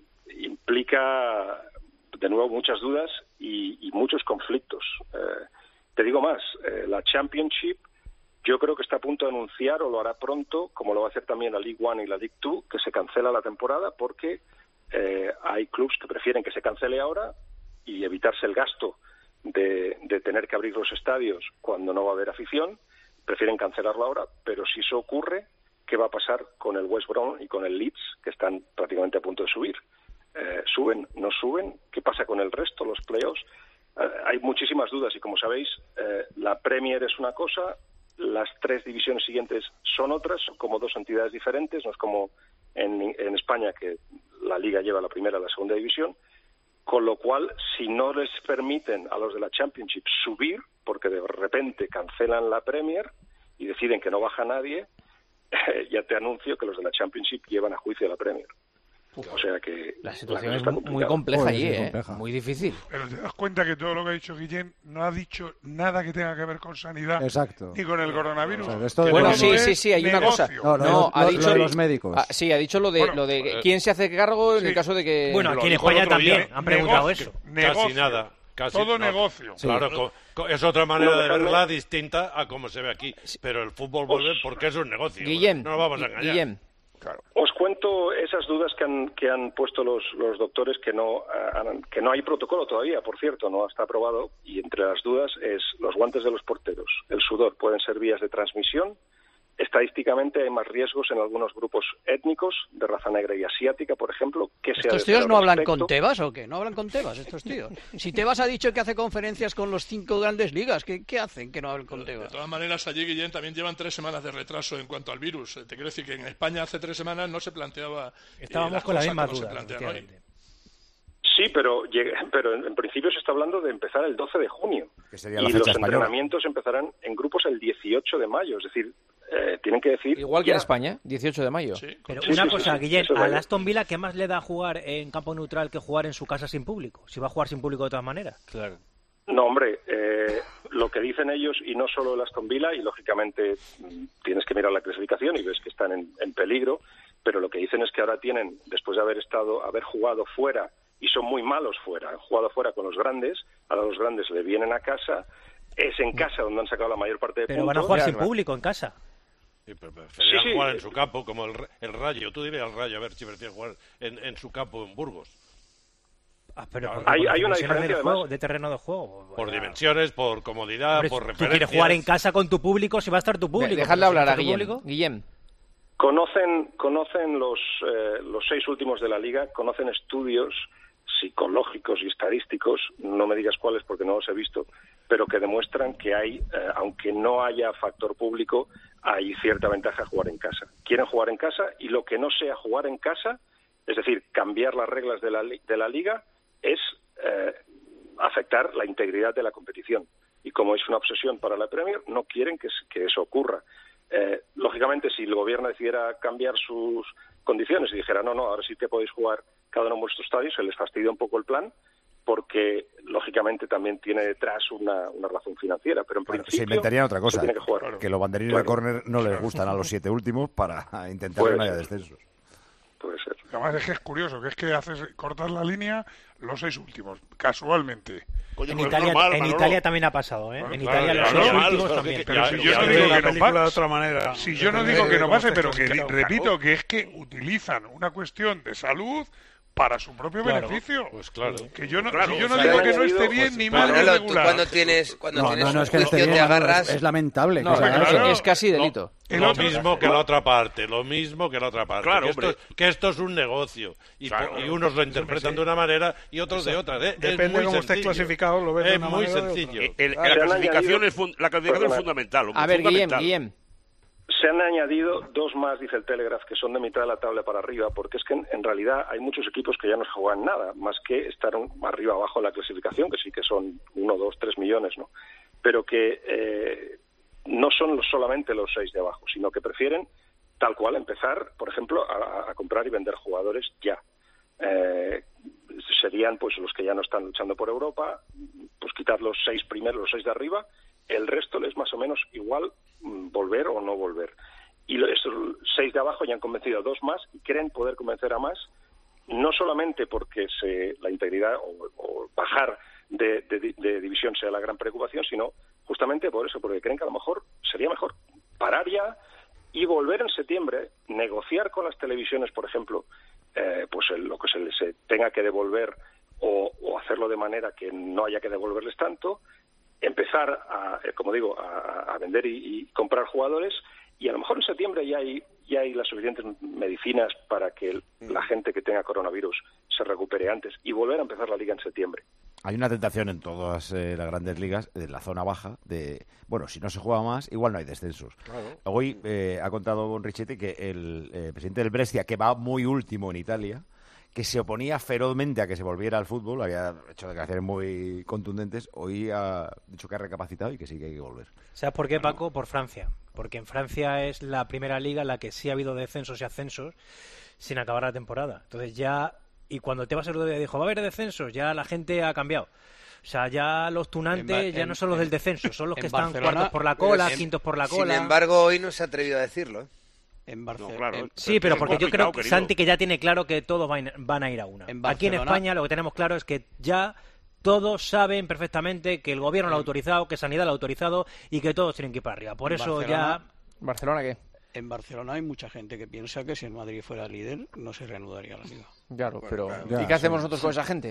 implica, de nuevo, muchas dudas y, y muchos conflictos. Eh, te digo más, eh, la Championship yo creo que está a punto de anunciar, o lo hará pronto, como lo va a hacer también la League One y la League Two, que se cancela la temporada porque eh, hay clubes que prefieren que se cancele ahora y evitarse el gasto de, de tener que abrir los estadios cuando no va a haber afición. Prefieren cancelarlo ahora, pero si eso ocurre, ¿qué va a pasar con el West Brom y con el Leeds, que están prácticamente a punto de subir? Eh, ¿Suben? ¿No suben? ¿Qué pasa con el resto, los playoffs? Eh, hay muchísimas dudas y, como sabéis, eh, la Premier es una cosa, las tres divisiones siguientes son otras, son como dos entidades diferentes. No es como en, en España, que la Liga lleva la primera y la segunda división, con lo cual, si no les permiten a los de la Championship subir, porque de repente cancelan la Premier y deciden que no baja nadie, eh, ya te anuncio que los de la Championship llevan a juicio a la Premier. O sea que La situación cosa es está muy complicada. compleja Pues, allí, muy ¿eh? compleja. Muy difícil. Pero te das cuenta que todo lo que ha dicho Guillén no ha dicho nada que tenga que ver con sanidad Exacto. ni con el coronavirus. O sea, esto de- Bueno, no sí, es sí, sí, hay una cosa. negocio. No, lo de No, los- ha lo- dicho lo de los médicos. Ah, sí, ha dicho lo de, Bueno, lo de eh, quién se hace cargo en sí. el caso de que. Bueno, Lo aquí en dijo el España otro día. también han preguntado Negocio. eso. Casi Negocio. nada. Casi, Todo no. negocio. Claro, Sí. co- co- es otra manera No, de dejadme- verla distinta a cómo se ve aquí. Pero el fútbol vuelve porque es un negocio. Guillem, No nos vamos a Gui- engañar. Guillem, Os cuento esas dudas que han, que han puesto los, los doctores, que no, eh, han- que no hay protocolo todavía, por cierto, no está aprobado, y entre las dudas es los guantes de los porteros, el sudor, pueden ser vías de transmisión, Estadísticamente hay más riesgos en algunos grupos étnicos de raza negra y asiática, por ejemplo, que se ¿Estos tíos no hablan con Tebas o qué? ¿No hablan con Tebas estos tíos? Si Tebas ha dicho que hace conferencias con los cinco grandes ligas, ¿qué, qué hacen que no hablen con Tebas? De todas maneras, allí, Guillén, también llevan tres semanas de retraso en cuanto al virus. Te quiero decir que en España hace tres semanas no se planteaba... Estábamos eh, con la misma no duda, Sí, pero, pero en principio se está hablando de empezar el doce de junio. Que sería y la fecha los española. entrenamientos empezarán en grupos el dieciocho de mayo. Es decir, eh, tienen que decir... Igual que ya. en España, dieciocho de mayo. Pero Sí, una sí, cosa, sí, sí, Guillén, eso es ¿al verdad. Aston Villa qué más le da jugar en campo neutral que jugar en su casa sin público? Si va a jugar sin público de todas maneras. Claro. No, hombre, eh, lo que dicen ellos, y no solo el Aston Villa, y lógicamente mm, tienes que mirar la clasificación y ves que están en, en peligro, pero lo que dicen es que ahora tienen, después de haber estado, haber jugado fuera, y son muy malos fuera, han jugado fuera con los grandes, ahora los grandes le vienen a casa, es en casa donde han sacado la mayor parte de Pero puntos. van a jugar sin público en casa. Sí, pero preferían Sí, sí. jugar en su campo, como el, el Rayo. Tú dile al Rayo a ver si prefieren jugar en, en su campo en Burgos. Ah, pero Hay- por hay una dimensiones diferencia, del además. juego, de terreno de juego. Por dimensiones, por comodidad, Hombre, por tú referencias. quieres jugar en casa con tu público, si va a estar tu público. Dejadle pero si hablar no a está tu Guillem. público- Guillem. Conocen, conocen los, eh, los seis últimos de la liga, conocen estudios psicológicos y estadísticos, no me digas cuáles porque no los he visto, pero que demuestran que hay, eh, aunque no haya factor público, hay cierta ventaja a jugar en casa. Quieren jugar en casa y lo que no sea jugar en casa, es decir, cambiar las reglas de la, li- de la liga, es eh, afectar la integridad de la competición. Y como es una obsesión para la Premier, no quieren que, s- que eso ocurra. Eh, lógicamente, si el gobierno decidiera cambiar sus condiciones y dijera, no, no, ahora sí que podéis jugar cada uno en vuestro estadio, se les fastidia un poco el plan, porque lógicamente también tiene detrás una, una razón financiera, pero en Bueno, principio se inventarían otra se cosa, tiene que jugar. que los banderines Claro. de córner no les gustan a los siete últimos para intentar Puede que no haya ser. descensos. Puede ser. Además es que es curioso, que es que haces cortar la línea los seis últimos, casualmente. Coño, En pues Italia, normal, en Manolo. Italia también ha pasado, ¿eh? Bueno, En claro, Italia los claro, seis normal, últimos pero también. que- Pero Ya- si ya yo no veo digo la que no película pa- de otra manera, si yo no digo que no pase, pero que repito que es que utilizan una cuestión de salud para su propio Claro, beneficio. pues claro. Que yo no, Claro, si yo o no sea, digo han que no añadido- esté bien ni mal ni Manolo, tú regular. cuando tienes, cuando No, tienes no, no, un es que no esté juicio bien, te Manolo, agarras... es, es lamentable. No, que se haga claro. eso. Es casi delito. El Lo otro- mismo que la otra parte, lo mismo que la otra parte. Claro, que, esto, hombre. que esto es un negocio. Y, Claro, po- y claro. unos lo interpretan de una manera y otros de otra. ¿eh? Es Depende muy cómo esté sencillo. clasificado, lo ves de Es una muy manera o de otra. sencillo. El- el- Ah, la, se han clasificación añadido- es fun- la clasificación es Perdona. fundamental. hombre, A ver, Guillem, fundamental. Guillem. Se han añadido dos más, dice el Telegraph, que son de mitad de la tabla para arriba, porque es que en, en realidad hay muchos equipos que ya no se juegan nada, más que estar un- arriba abajo en la clasificación, que sí que son uno, dos, tres millones, ¿no? Pero que eh, no son los- solamente los seis de abajo, sino que prefieren, tal cual, empezar, por ejemplo, a, a comprar y vender jugadores ya. Eh, serían pues los que ya no están luchando por Europa, pues quitar los seis primeros, los seis de arriba, el resto les más o menos igual mm, volver o no volver. Y lo- estos seis de abajo ya han convencido a dos más y creen poder convencer a más, no solamente porque se, la integridad o, o bajar de, de- de división sea la gran preocupación, sino justamente por eso, porque creen que a lo mejor sería mejor parar ya y volver en septiembre, negociar con las televisiones, por ejemplo, eh, pues el- lo que se les eh, tenga que devolver o, o hacerlo de manera que no haya que devolverles tanto, empezar, a, eh, como digo, a, a vender y, y comprar jugadores, y a lo mejor en septiembre ya hay, ya hay las suficientes medicinas para que el- la gente que tenga coronavirus se recupere antes y volver a empezar la liga en septiembre. Hay una tentación en todas eh, las grandes ligas, de la zona baja, de, bueno, si no se juega más, igual no hay descensos. Claro. Hoy eh, ha contado Bon Richetti que el eh, presidente del Brescia, que va muy último en Italia, que se oponía ferozmente a que se volviera al fútbol, había hecho declaraciones muy contundentes, hoy ha dicho que ha recapacitado y que sí que hay que volver. ¿Sabes por qué, Paco? Por Francia. Porque en Francia es la primera liga en la que sí ha habido descensos y ascensos sin acabar la temporada. Entonces ya... Y cuando Tebas el otro día dijo, va a haber descensos, ya la gente ha cambiado. O sea, ya los tunantes En Ba- ya en- no son los en- del descenso, son los que en están Barcelona- cuartos por la cola, Pero, quintos por la Sin cola. embargo, hoy no se ha atrevido a decirlo. ¿eh? En Barcelona. claro. en- Sí, pero es porque yo complicado, creo que querido. Santi que ya tiene claro que todos van, van a ir a una. En Aquí en Barcelona- España lo que tenemos claro es que ya todos saben perfectamente que el gobierno lo ha autorizado, que Sanidad lo ha autorizado y que todos tienen que ir para arriba. Por En eso Barcelona- ya... ¿Barcelona qué? En Barcelona hay mucha gente que piensa que si el Madrid fuera líder no se reanudaría la liga. Claro, pero Ya, ¿y qué hacemos sí. nosotros con esa gente?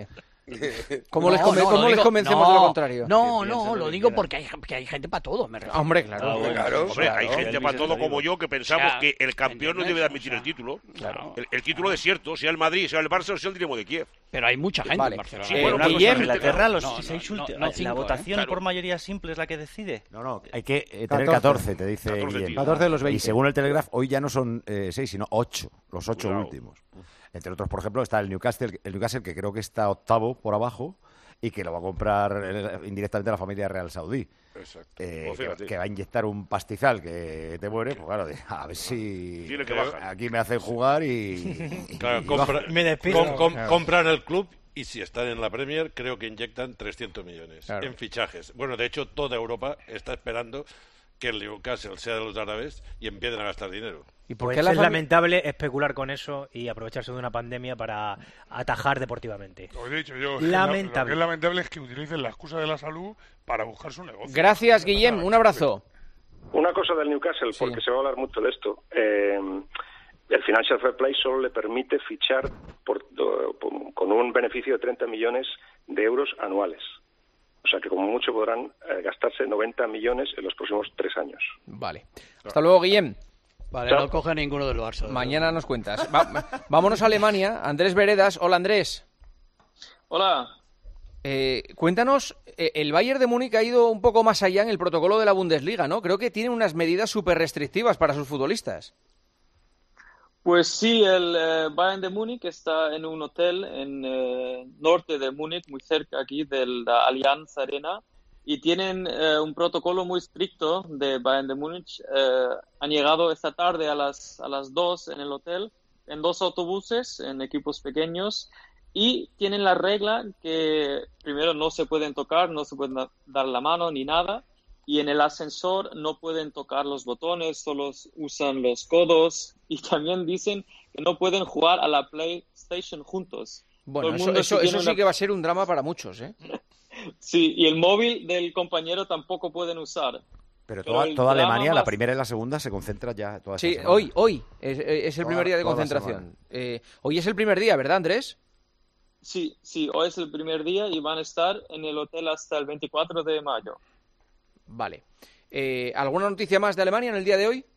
¿Cómo les, conven- no, cómo lo les digo- convencemos no, de lo contrario? No, no, lo digo porque hay, que hay gente para todo. Me refiero. Hombre, claro. Hombre, claro, Hombre, claro, hay claro. gente para todo como yo que pensamos O sea, que el campeón no ¿entiendes? debe de admitir O sea, el título. claro. El, el título desierto, sea el Madrid, sea el Barça o sea el Dinamo de Kiev. Pero hay mucha gente Vale. en Barcelona. Sí, Eh, bueno, Una cosa, Guillem, en Inglaterra, los no, no, seis no, ulti- no la cinco, votación ¿eh? por Claro. mayoría simple es la que decide. No, no, hay que eh, tener catorce. catorce, te dice catorce, Guillem. tío. catorce de los veinte. Y según el Telegraph, hoy ya no son eh, seis, sino ocho, los ocho Cuidado. últimos. Entre otros, por ejemplo, está el Newcastle, el Newcastle que creo que está octavo por abajo y que lo va a comprar eh, indirectamente la familia real saudí. Exacto. Eh, Pues que, fíjate. que va a inyectar un pastizal que te muere, pues claro, de- a ver si Tiene que bajar. aquí me hacen jugar y, y- Claro, y compra- bajo. Me despido. com- com- Claro. compran el club y si están en la Premier, creo que inyectan trescientos millones Claro. en fichajes. Bueno, de hecho, toda Europa está esperando que el Newcastle sea de los árabes y empiecen a gastar dinero. ¿Y por Pues qué la es fami- lamentable especular con eso y aprovecharse de una pandemia para atajar deportivamente. Lo que he dicho yo, es que la- Lamentable. lo que es lamentable es que utilicen la excusa de la salud para buscar su negocio. Gracias, Guillem. Un abrazo. Una cosa del Newcastle, Sí. porque se va a hablar mucho de esto. Eh, el Financial Fair Play solo le permite fichar por, do- por- con un beneficio de treinta millones de euros anuales. O sea que como mucho podrán eh, gastarse noventa millones en los próximos tres años. Vale. Hasta luego, Guillem. Vale, Chao. no coge ninguno del Barça. Mañana nos cuentas. Va- vámonos a Alemania. Andrés Veredas. Hola, Andrés. Hola. Eh, cuéntanos, eh, el Bayern de Múnich ha ido un poco más allá en el protocolo de la Bundesliga, ¿no? Creo que tiene unas medidas súper restrictivas para sus futbolistas. Pues sí, el eh, Bayern de Múnich está en un hotel en eh, norte de Múnich, muy cerca aquí de la Allianz Arena, y tienen eh, un protocolo muy estricto de Bayern de Múnich. Eh, han llegado esta tarde a las, a las dos en el hotel, en dos autobuses, en equipos pequeños, y tienen la regla que primero no se pueden tocar, no se pueden da- dar la mano ni nada, y en el ascensor no pueden tocar los botones, solo usan los codos, y también dicen que no pueden jugar a la PlayStation juntos. Bueno, Todo el eso, mundo eso, si eso tiene sí una- que va a ser un drama para muchos, ¿eh? Sí, y el móvil del compañero tampoco pueden usar. Pero Pero toda, el toda drama Alemania, la más- primera y la segunda, se concentra ya toda esta Sí, semana. hoy, hoy es, es el Toda- primer día de toda la concentración. Eh, hoy es el primer día, ¿verdad, Andrés? Sí, sí, hoy es el primer día y van a estar en el hotel hasta el veinticuatro de mayo. Vale. Eh, ¿Alguna noticia más de Alemania en el día de hoy?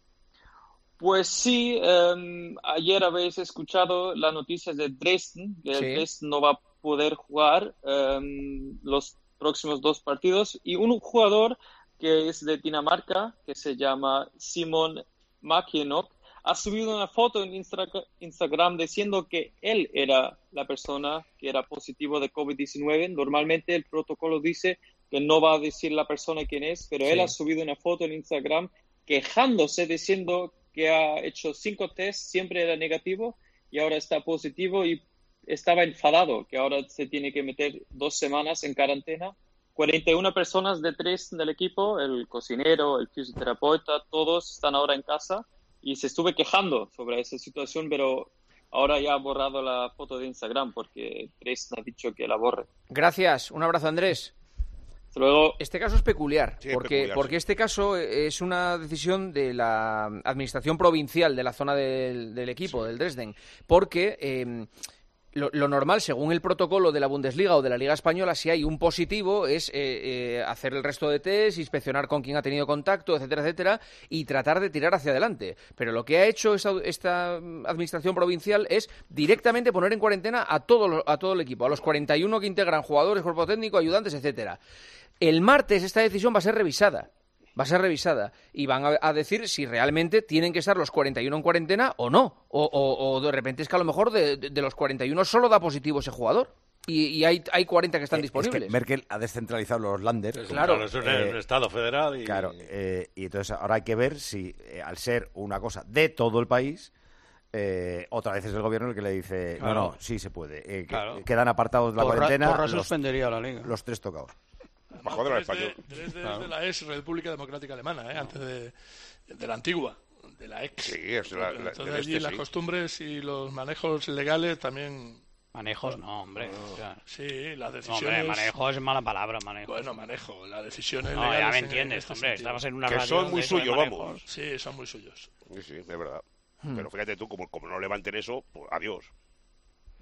Pues sí, em, ayer habéis escuchado las noticias de Dresden, que Sí. el Dresden no va a poder jugar em, los próximos dos partidos, y un jugador que es de Dinamarca, que se llama Simon Makienok, ha subido una foto en Instra- Instagram diciendo que él era la persona que era positivo de COVID diecinueve. Normalmente el protocolo dice que no va a decir la persona quién es, pero él Sí. ha subido una foto en Instagram quejándose, diciendo que ha hecho cinco tests, siempre era negativo y ahora está positivo, y estaba enfadado que ahora se tiene que meter dos semanas en cuarentena. cuarenta y una personas de tres del equipo, el cocinero, el fisioterapeuta, todos están ahora en casa, y se estuve quejando sobre esa situación, pero ahora ya ha borrado la foto de Instagram porque Dresden ha dicho que la borre. Gracias. Un abrazo, Andrés. Hasta luego. Este caso es peculiar, Sí, es porque, peculiar, porque sí. este caso es una decisión de la administración provincial de la zona del, del equipo, del Dresden, porque eh, lo, lo normal, según el protocolo de la Bundesliga o de la Liga Española, si hay un positivo, es eh, eh, hacer el resto de test, inspeccionar con quién ha tenido contacto, etcétera, etcétera, y tratar de tirar hacia adelante. Pero lo que ha hecho esta, esta administración provincial es directamente poner en cuarentena a todo, lo- a todo el equipo, a los cuarenta y uno que integran jugadores, cuerpo técnico, ayudantes, etcétera. El martes esta decisión va a ser revisada. Va a ser revisada y van a, a decir si realmente tienen que estar los cuarenta y uno en cuarentena o no. O, o- o de repente es que a lo mejor de, de- de los cuarenta y uno solo da positivo ese jugador. Y, y hay, hay cuarenta que están Eh, disponibles. Es que Merkel ha descentralizado los Länder. Claro. Claro, es un, un estado federal y... Claro, eh, y entonces ahora hay que ver si, eh, al ser una cosa de todo el país, eh, otra vez es el gobierno el que le dice, Claro. no, no, sí se puede. Eh, que- Claro. Quedan apartados de la Torra- cuarentena Torra los, suspendería la liga. los tres tocados. Bajo de la Dresde, Dresde es de la ex República Democrática Alemana, ¿eh? Antes de, de la antigua, de la ex. Sí, es la- la- Entonces del allí este, las sí. costumbres y los manejos legales también... Manejos no, hombre. o sea, Sí, las no, decisiones... hombre, manejo es mala palabra, manejo. Bueno, manejo, las decisiones No, legales... ya me en- entiendes, en este hombre, sentido. estabas en una Que radio son muy de eso de suyos, manejos. vamos. Sí, son muy suyos. Sí, sí, es verdad. Hmm. Pero fíjate tú, como, como no levanten eso, pues adiós.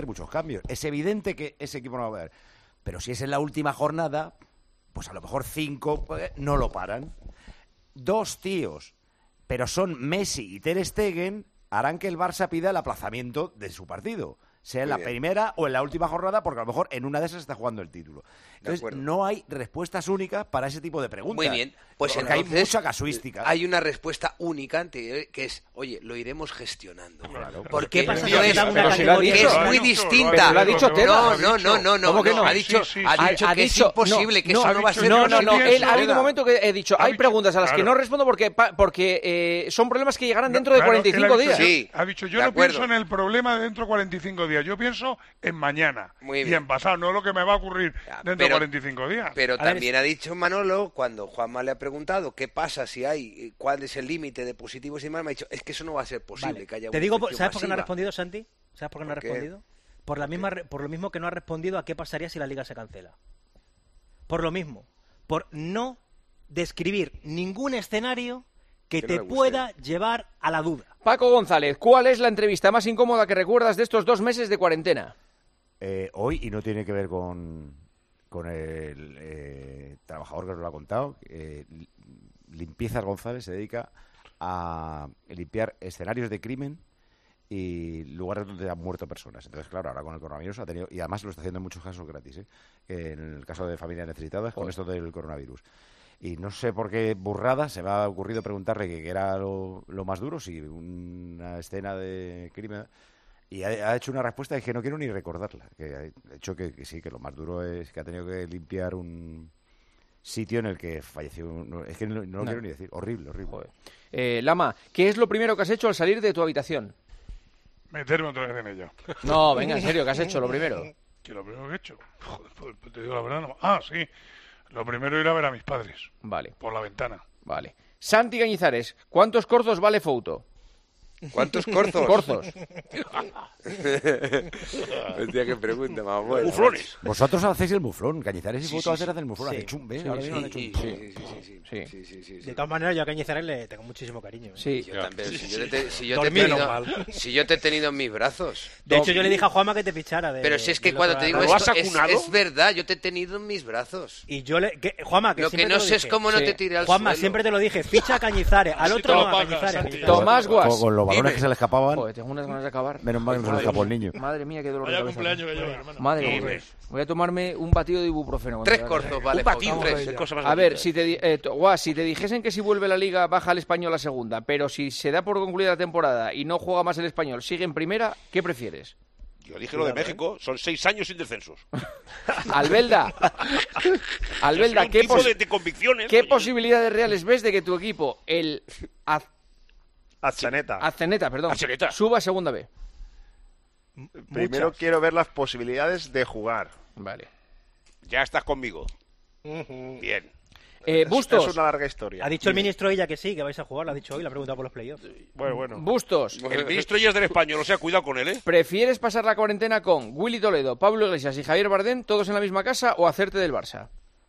hacer muchos cambios. Es evidente que ese equipo no va a poder. Pero si es en la última jornada, pues a lo mejor cinco pues, no lo paran. Dos tíos, pero son Messi y Ter Stegen, harán que el Barça pida el aplazamiento de su partido, sea en Muy la bien. primera o en la última jornada, porque a lo mejor en una de esas está jugando el título. Entonces, acuerdo. no hay respuestas únicas para ese tipo de preguntas. Muy bien, pues porque hay entonces mucha casuística. hay una respuesta única ante- que es, oye, lo iremos gestionando. Claro. Porque ¿Qué pasa no si es, te da una porque categoría? es Lo ha muy dicho, distinta. pero lo ha dicho Tebas. No, no, no, no, ¿Cómo que no? Ha dicho, Sí, sí, ha sí. dicho Ha que es dicho- imposible, que no, eso no va a ser No, no, no, posible. él ha habido un momento que he dicho, hay preguntas a las que claro. no respondo porque pa- porque eh, son problemas que llegarán No, dentro de claro, cuarenta y él ha cinco dicho, días. yo- ha dicho, yo de no acuerdo. pienso en el problema de dentro de cuarenta y cinco días, yo pienso en mañana Muy y bien. en pasado, no lo que me va a ocurrir dentro de pero- cuarenta y cinco días. Pero también ha dicho Manolo, cuando Juanma le ha preguntado qué pasa si hay, cuál es el límite de positivos y demás, me ha dicho, es que eso no va a ser posible, Vale. que haya Te una digo, por- infección ¿sabes por qué no ha masiva. respondido, Santi? ¿Sabes por qué no ha ¿Por qué? respondido? Por, la misma, re- por lo mismo que no ha respondido a qué pasaría si la liga se cancela. Por lo mismo. Por no describir ningún escenario que Que no te le guste. pueda llevar a la duda. Paco González, ¿cuál es la entrevista más incómoda que recuerdas de estos dos meses de cuarentena? Eh, hoy, y no tiene que ver con, con el eh, trabajador que nos lo ha contado, eh, Limpiezas González se dedica a limpiar escenarios de crimen y lugares donde han muerto personas. Entonces, claro, ahora con el coronavirus ha tenido, y además lo está haciendo en muchos casos gratis, ¿eh? En el caso de familias necesitadas, con esto del coronavirus. Y no sé por qué burrada se me ha ocurrido preguntarle que, que era lo, lo más duro, si una escena de crimen... Y ha, ha hecho una respuesta que no quiero ni recordarla. Que ha hecho que, que sí, que lo más duro es que ha tenido que limpiar un sitio en el que falleció... no, es que no, no lo No. quiero ni decir. Horrible, horrible. Eh, Lama, ¿qué es lo primero que has hecho al salir de tu habitación? Meterme otra vez en ello. No, venga, en serio, ¿qué has hecho lo primero? Que lo primero que he hecho. Joder, pues, pues te digo la verdad. No. Ah, sí. Lo primero ir a ver a mis padres. Vale. Por la ventana. Vale. Santi Cañizares, ¿cuántos corzos vale Fouto? ¿Cuántos corzos? Corzos. Hostia, qué pregunta más buena. Muflones. Vosotros hacéis el muflón. Cañizares y Sí, Foto sí, hacen sí. el muflón. Sí. Hacen chumbe. Sí, ahora sí, mismo han hecho sí, un- sí, sí. Sí, sí, sí, De sí. todas maneras, yo a Cañizares le tengo muchísimo cariño. ¿eh? Sí. Yo también. Si yo te, si yo te he Dormí, tenido, menos mal. si yo te he tenido en mis brazos. De hecho, yo le dije a Juanma que te fichara. De, Pero si es que del cuando otro te digo lado. esto, es, es verdad, yo te he tenido en mis brazos. Y yo le... que- Juanma, que Lo siempre que no te lo sé es dije. cómo no te tiré al Juanma, suelo. siempre te lo dije. Ficha a Cañizares. Al Sí, otro no, a toma, Cañizares. Santi. Cañizares. Tomás Guas. Con, con los balones Dime. que se le escapaban. Joder, tengo unas ganas de acabar. Menos mal que no se le escapó el niño. Madre mía, qué dolor de Vaya cabeza. cumpleaños que lleva, hermano. Madre Dime. mía. Voy a tomarme un batido de ibuprofeno. cuando Tres vaya. corzos, vale. Un batido. Fausto, tres. Tres. Cosa más A ver, bonita. si te, di- eh, to- Guas, si te dijesen que si vuelve la Liga baja el Español a segunda, pero si se da por concluida la temporada y no juega más el Español, sigue en primera, ¿qué prefieres? Yo dije lo de México, son seis años sin descensos. Albelda, Albelda, Soy un ¿qué, tipo pos- de, de convicciones. ¿qué oye. posibilidades reales ves de que tu equipo, el Az- Azaneta. Azeneta, perdón, Azeneta. suba a segunda B? Primero Muchas. quiero ver las posibilidades de jugar. Vale. Ya estás conmigo. Bien. Eh, Es- Bustos. Es una larga historia. Ha dicho el ministro ella que sí, que vais a jugar. Lo ha dicho hoy, la ha preguntado por los playoffs. Bueno, bueno. Bustos. El ministro ya es del español, o sea, cuidado con él, ¿eh? ¿Prefieres pasar la cuarentena con Willy Toledo, Pablo Iglesias y Javier Bardem, todos en la misma casa, o hacerte del Barça?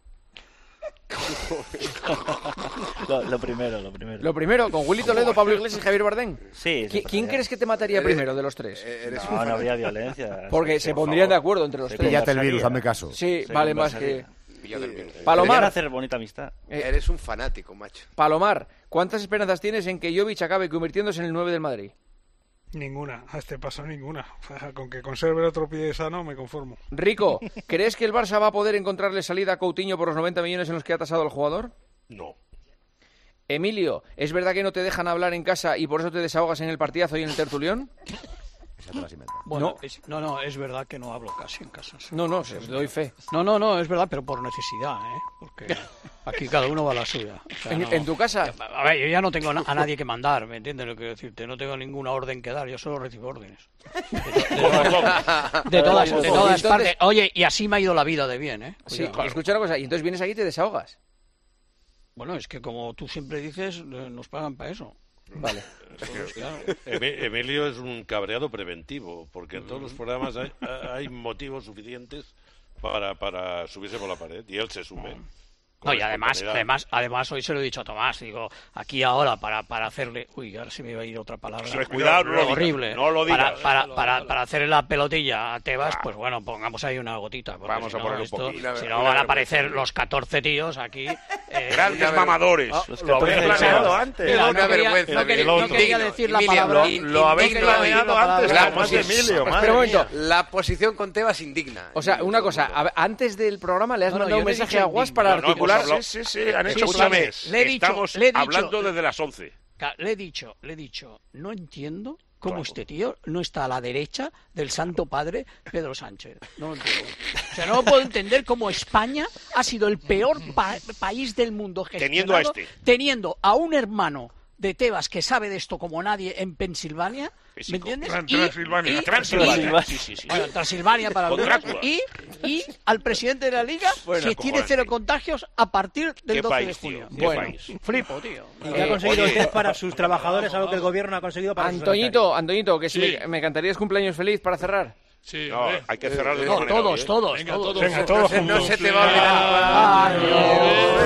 Lo, lo primero, lo primero. Lo primero, con Willy Toledo, Pablo Iglesias y Javier Bardem. Sí. ¿Qui- ¿Quién crees que te mataría primero de los tres? No, no habría violencia. Porque se Por pondrían de favor. acuerdo entre los Se tres. Píllate el virus, conversaría. hazme caso. Sí, Se vale más que... conversaría. Podrían Palomar, hacer bonita amistad. Eh, Eres un fanático, macho. Palomar, ¿cuántas esperanzas tienes en que Jovic acabe convirtiéndose en el nueve del Madrid? Ninguna, a este paso ninguna. Con que conserve el otro pie sano me conformo. Rico, ¿crees que el Barça va a poder encontrarle salida a Coutinho por los noventa millones en los que ha tasado al jugador? No. Emilio, ¿es verdad que no te dejan hablar en casa y por eso te desahogas en el partidazo y en el tertulión? Esa te la has inventado. Bueno, No. es- no, no, es verdad que no hablo casi en casa. sí. No, no, se os doy fe. No, no, no, es verdad, pero por necesidad, ¿eh? Porque aquí cada uno va a la suya. O sea, ¿En, no- en tu casa? A ver, yo ya no tengo na- a nadie que mandar, ¿me entiendes lo que quiero decirte? No tengo ninguna orden que dar, yo solo recibo órdenes. De, to- de todas, de todas, de Y todas entonces- partes. Oye, y así me ha ido la vida de bien, ¿eh? Sí, Cuidado. escucha una cosa, y entonces vienes aquí y te desahogas. Bueno, es que como tú siempre dices, eh, nos pagan para eso. Vale. Pues, claro. Emi- Emilio es un cabreado preventivo, porque en todos los programas hay, hay motivos suficientes para, para subirse por la pared, y él se sube. No, y además, espontaneidad. además, además hoy se lo he dicho a Tomás, digo, aquí ahora para, para hacerle, uy, ahora se me iba a ir otra palabra, Sí, cuidado, no lo digas, horrible, no lo para, digas. para, para, para hacerle la pelotilla a Tebas, pues bueno, pongamos ahí una gotita, porque Vamos si a no, ponerle un esto- poquito. si Una- no una van a vergüenza. aparecer los catorce tíos aquí, eh, Grandes una ver- mamadores. Ah, Los lo habéis catorce planeado tíos. antes. Mira, no una quería- vergüenza, no quería- Miguel. no quería Indigno. decir la Emilia, palabra. lo- lo habéis no quería decir la planeado palabra. antes, La además de posición- Emilio, Pues, madre pero un mía. momento. La posición con Tebas indigna. O sea, una cosa, a- antes del programa le has No, no, mandado yo un le he mensaje dicho a Guas indigno. para No, no, hemos articular... hablado- Sí, sí, han hecho Escúchame, planes. Le he dicho- estamos le he dicho- hablando desde las once. Ca- Le he dicho, le he dicho, no entiendo cómo este tío no está a la derecha del Santo Padre Pedro Sánchez. No lo entiendo. O sea, no lo puedo entender cómo España ha sido el peor pa- país del mundo Teniendo a gestionado, este. teniendo a un hermano de Tebas que sabe de esto como nadie en Pensilvania, ¿me Físico. entiendes? Tran- Y- Transilvania. y- Transilvania. y- Sí, sí, sí. Bueno, Transilvania para Con algunos, Drácula. y, y al presidente de la Liga Bueno, que tiene cojones, cero tío. contagios a partir del ¿Qué doce de país, tío? junio. ¿Qué Bueno, país? flipo, tío. Y que ha conseguido usted para sus trabajadores algo que el gobierno no ha conseguido para sus Antoñito, Antoñito, que si Sí. me, me cantarías cumpleaños feliz para cerrar. Sí, No, hombre. hay que cerrar de No, una manera todos, hoy, ¿eh? todos, Venga, todos. todos. Venga, todos No juntos. se te va a olvidar.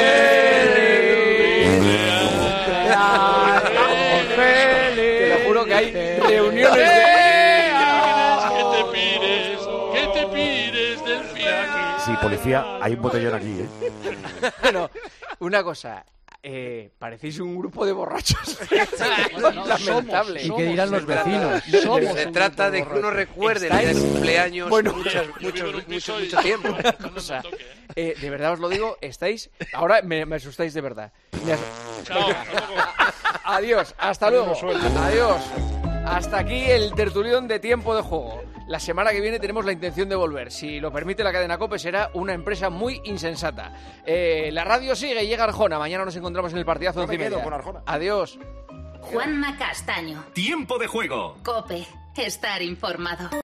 Te lo juro que hay reuniones de... Que te pires, que te pires del fiaque. Sí, policía, hay un botellón aquí, ¿eh? Bueno, una cosa, eh, parecéis un grupo de borrachos. Bueno, no, Lamentable. somos, ¿Y qué dirán los vecinos? Somos Se un trata grupo de que uno borracho. recuerde el día de Estáis- cumpleaños Bueno, muchas, yo vivo muchos, en un mucho, piso y- mucho tiempo. Una cosa, eh, de verdad os lo digo, estáis... Ahora me, me asustáis de verdad. Me as- Chao, hasta luego. Adiós, hasta luego. Adiós. Hasta aquí el tertulión de Tiempo de Juego. La semana que viene tenemos la intención de volver. Si lo permite la cadena COPE, será una empresa muy insensata. Eh, la radio sigue, llega Arjona. Mañana nos encontramos en el partidazo Yo once y me quedo media. con Arjona. Adiós. Juanma Castaño. Tiempo de juego. Cope. Estar informado.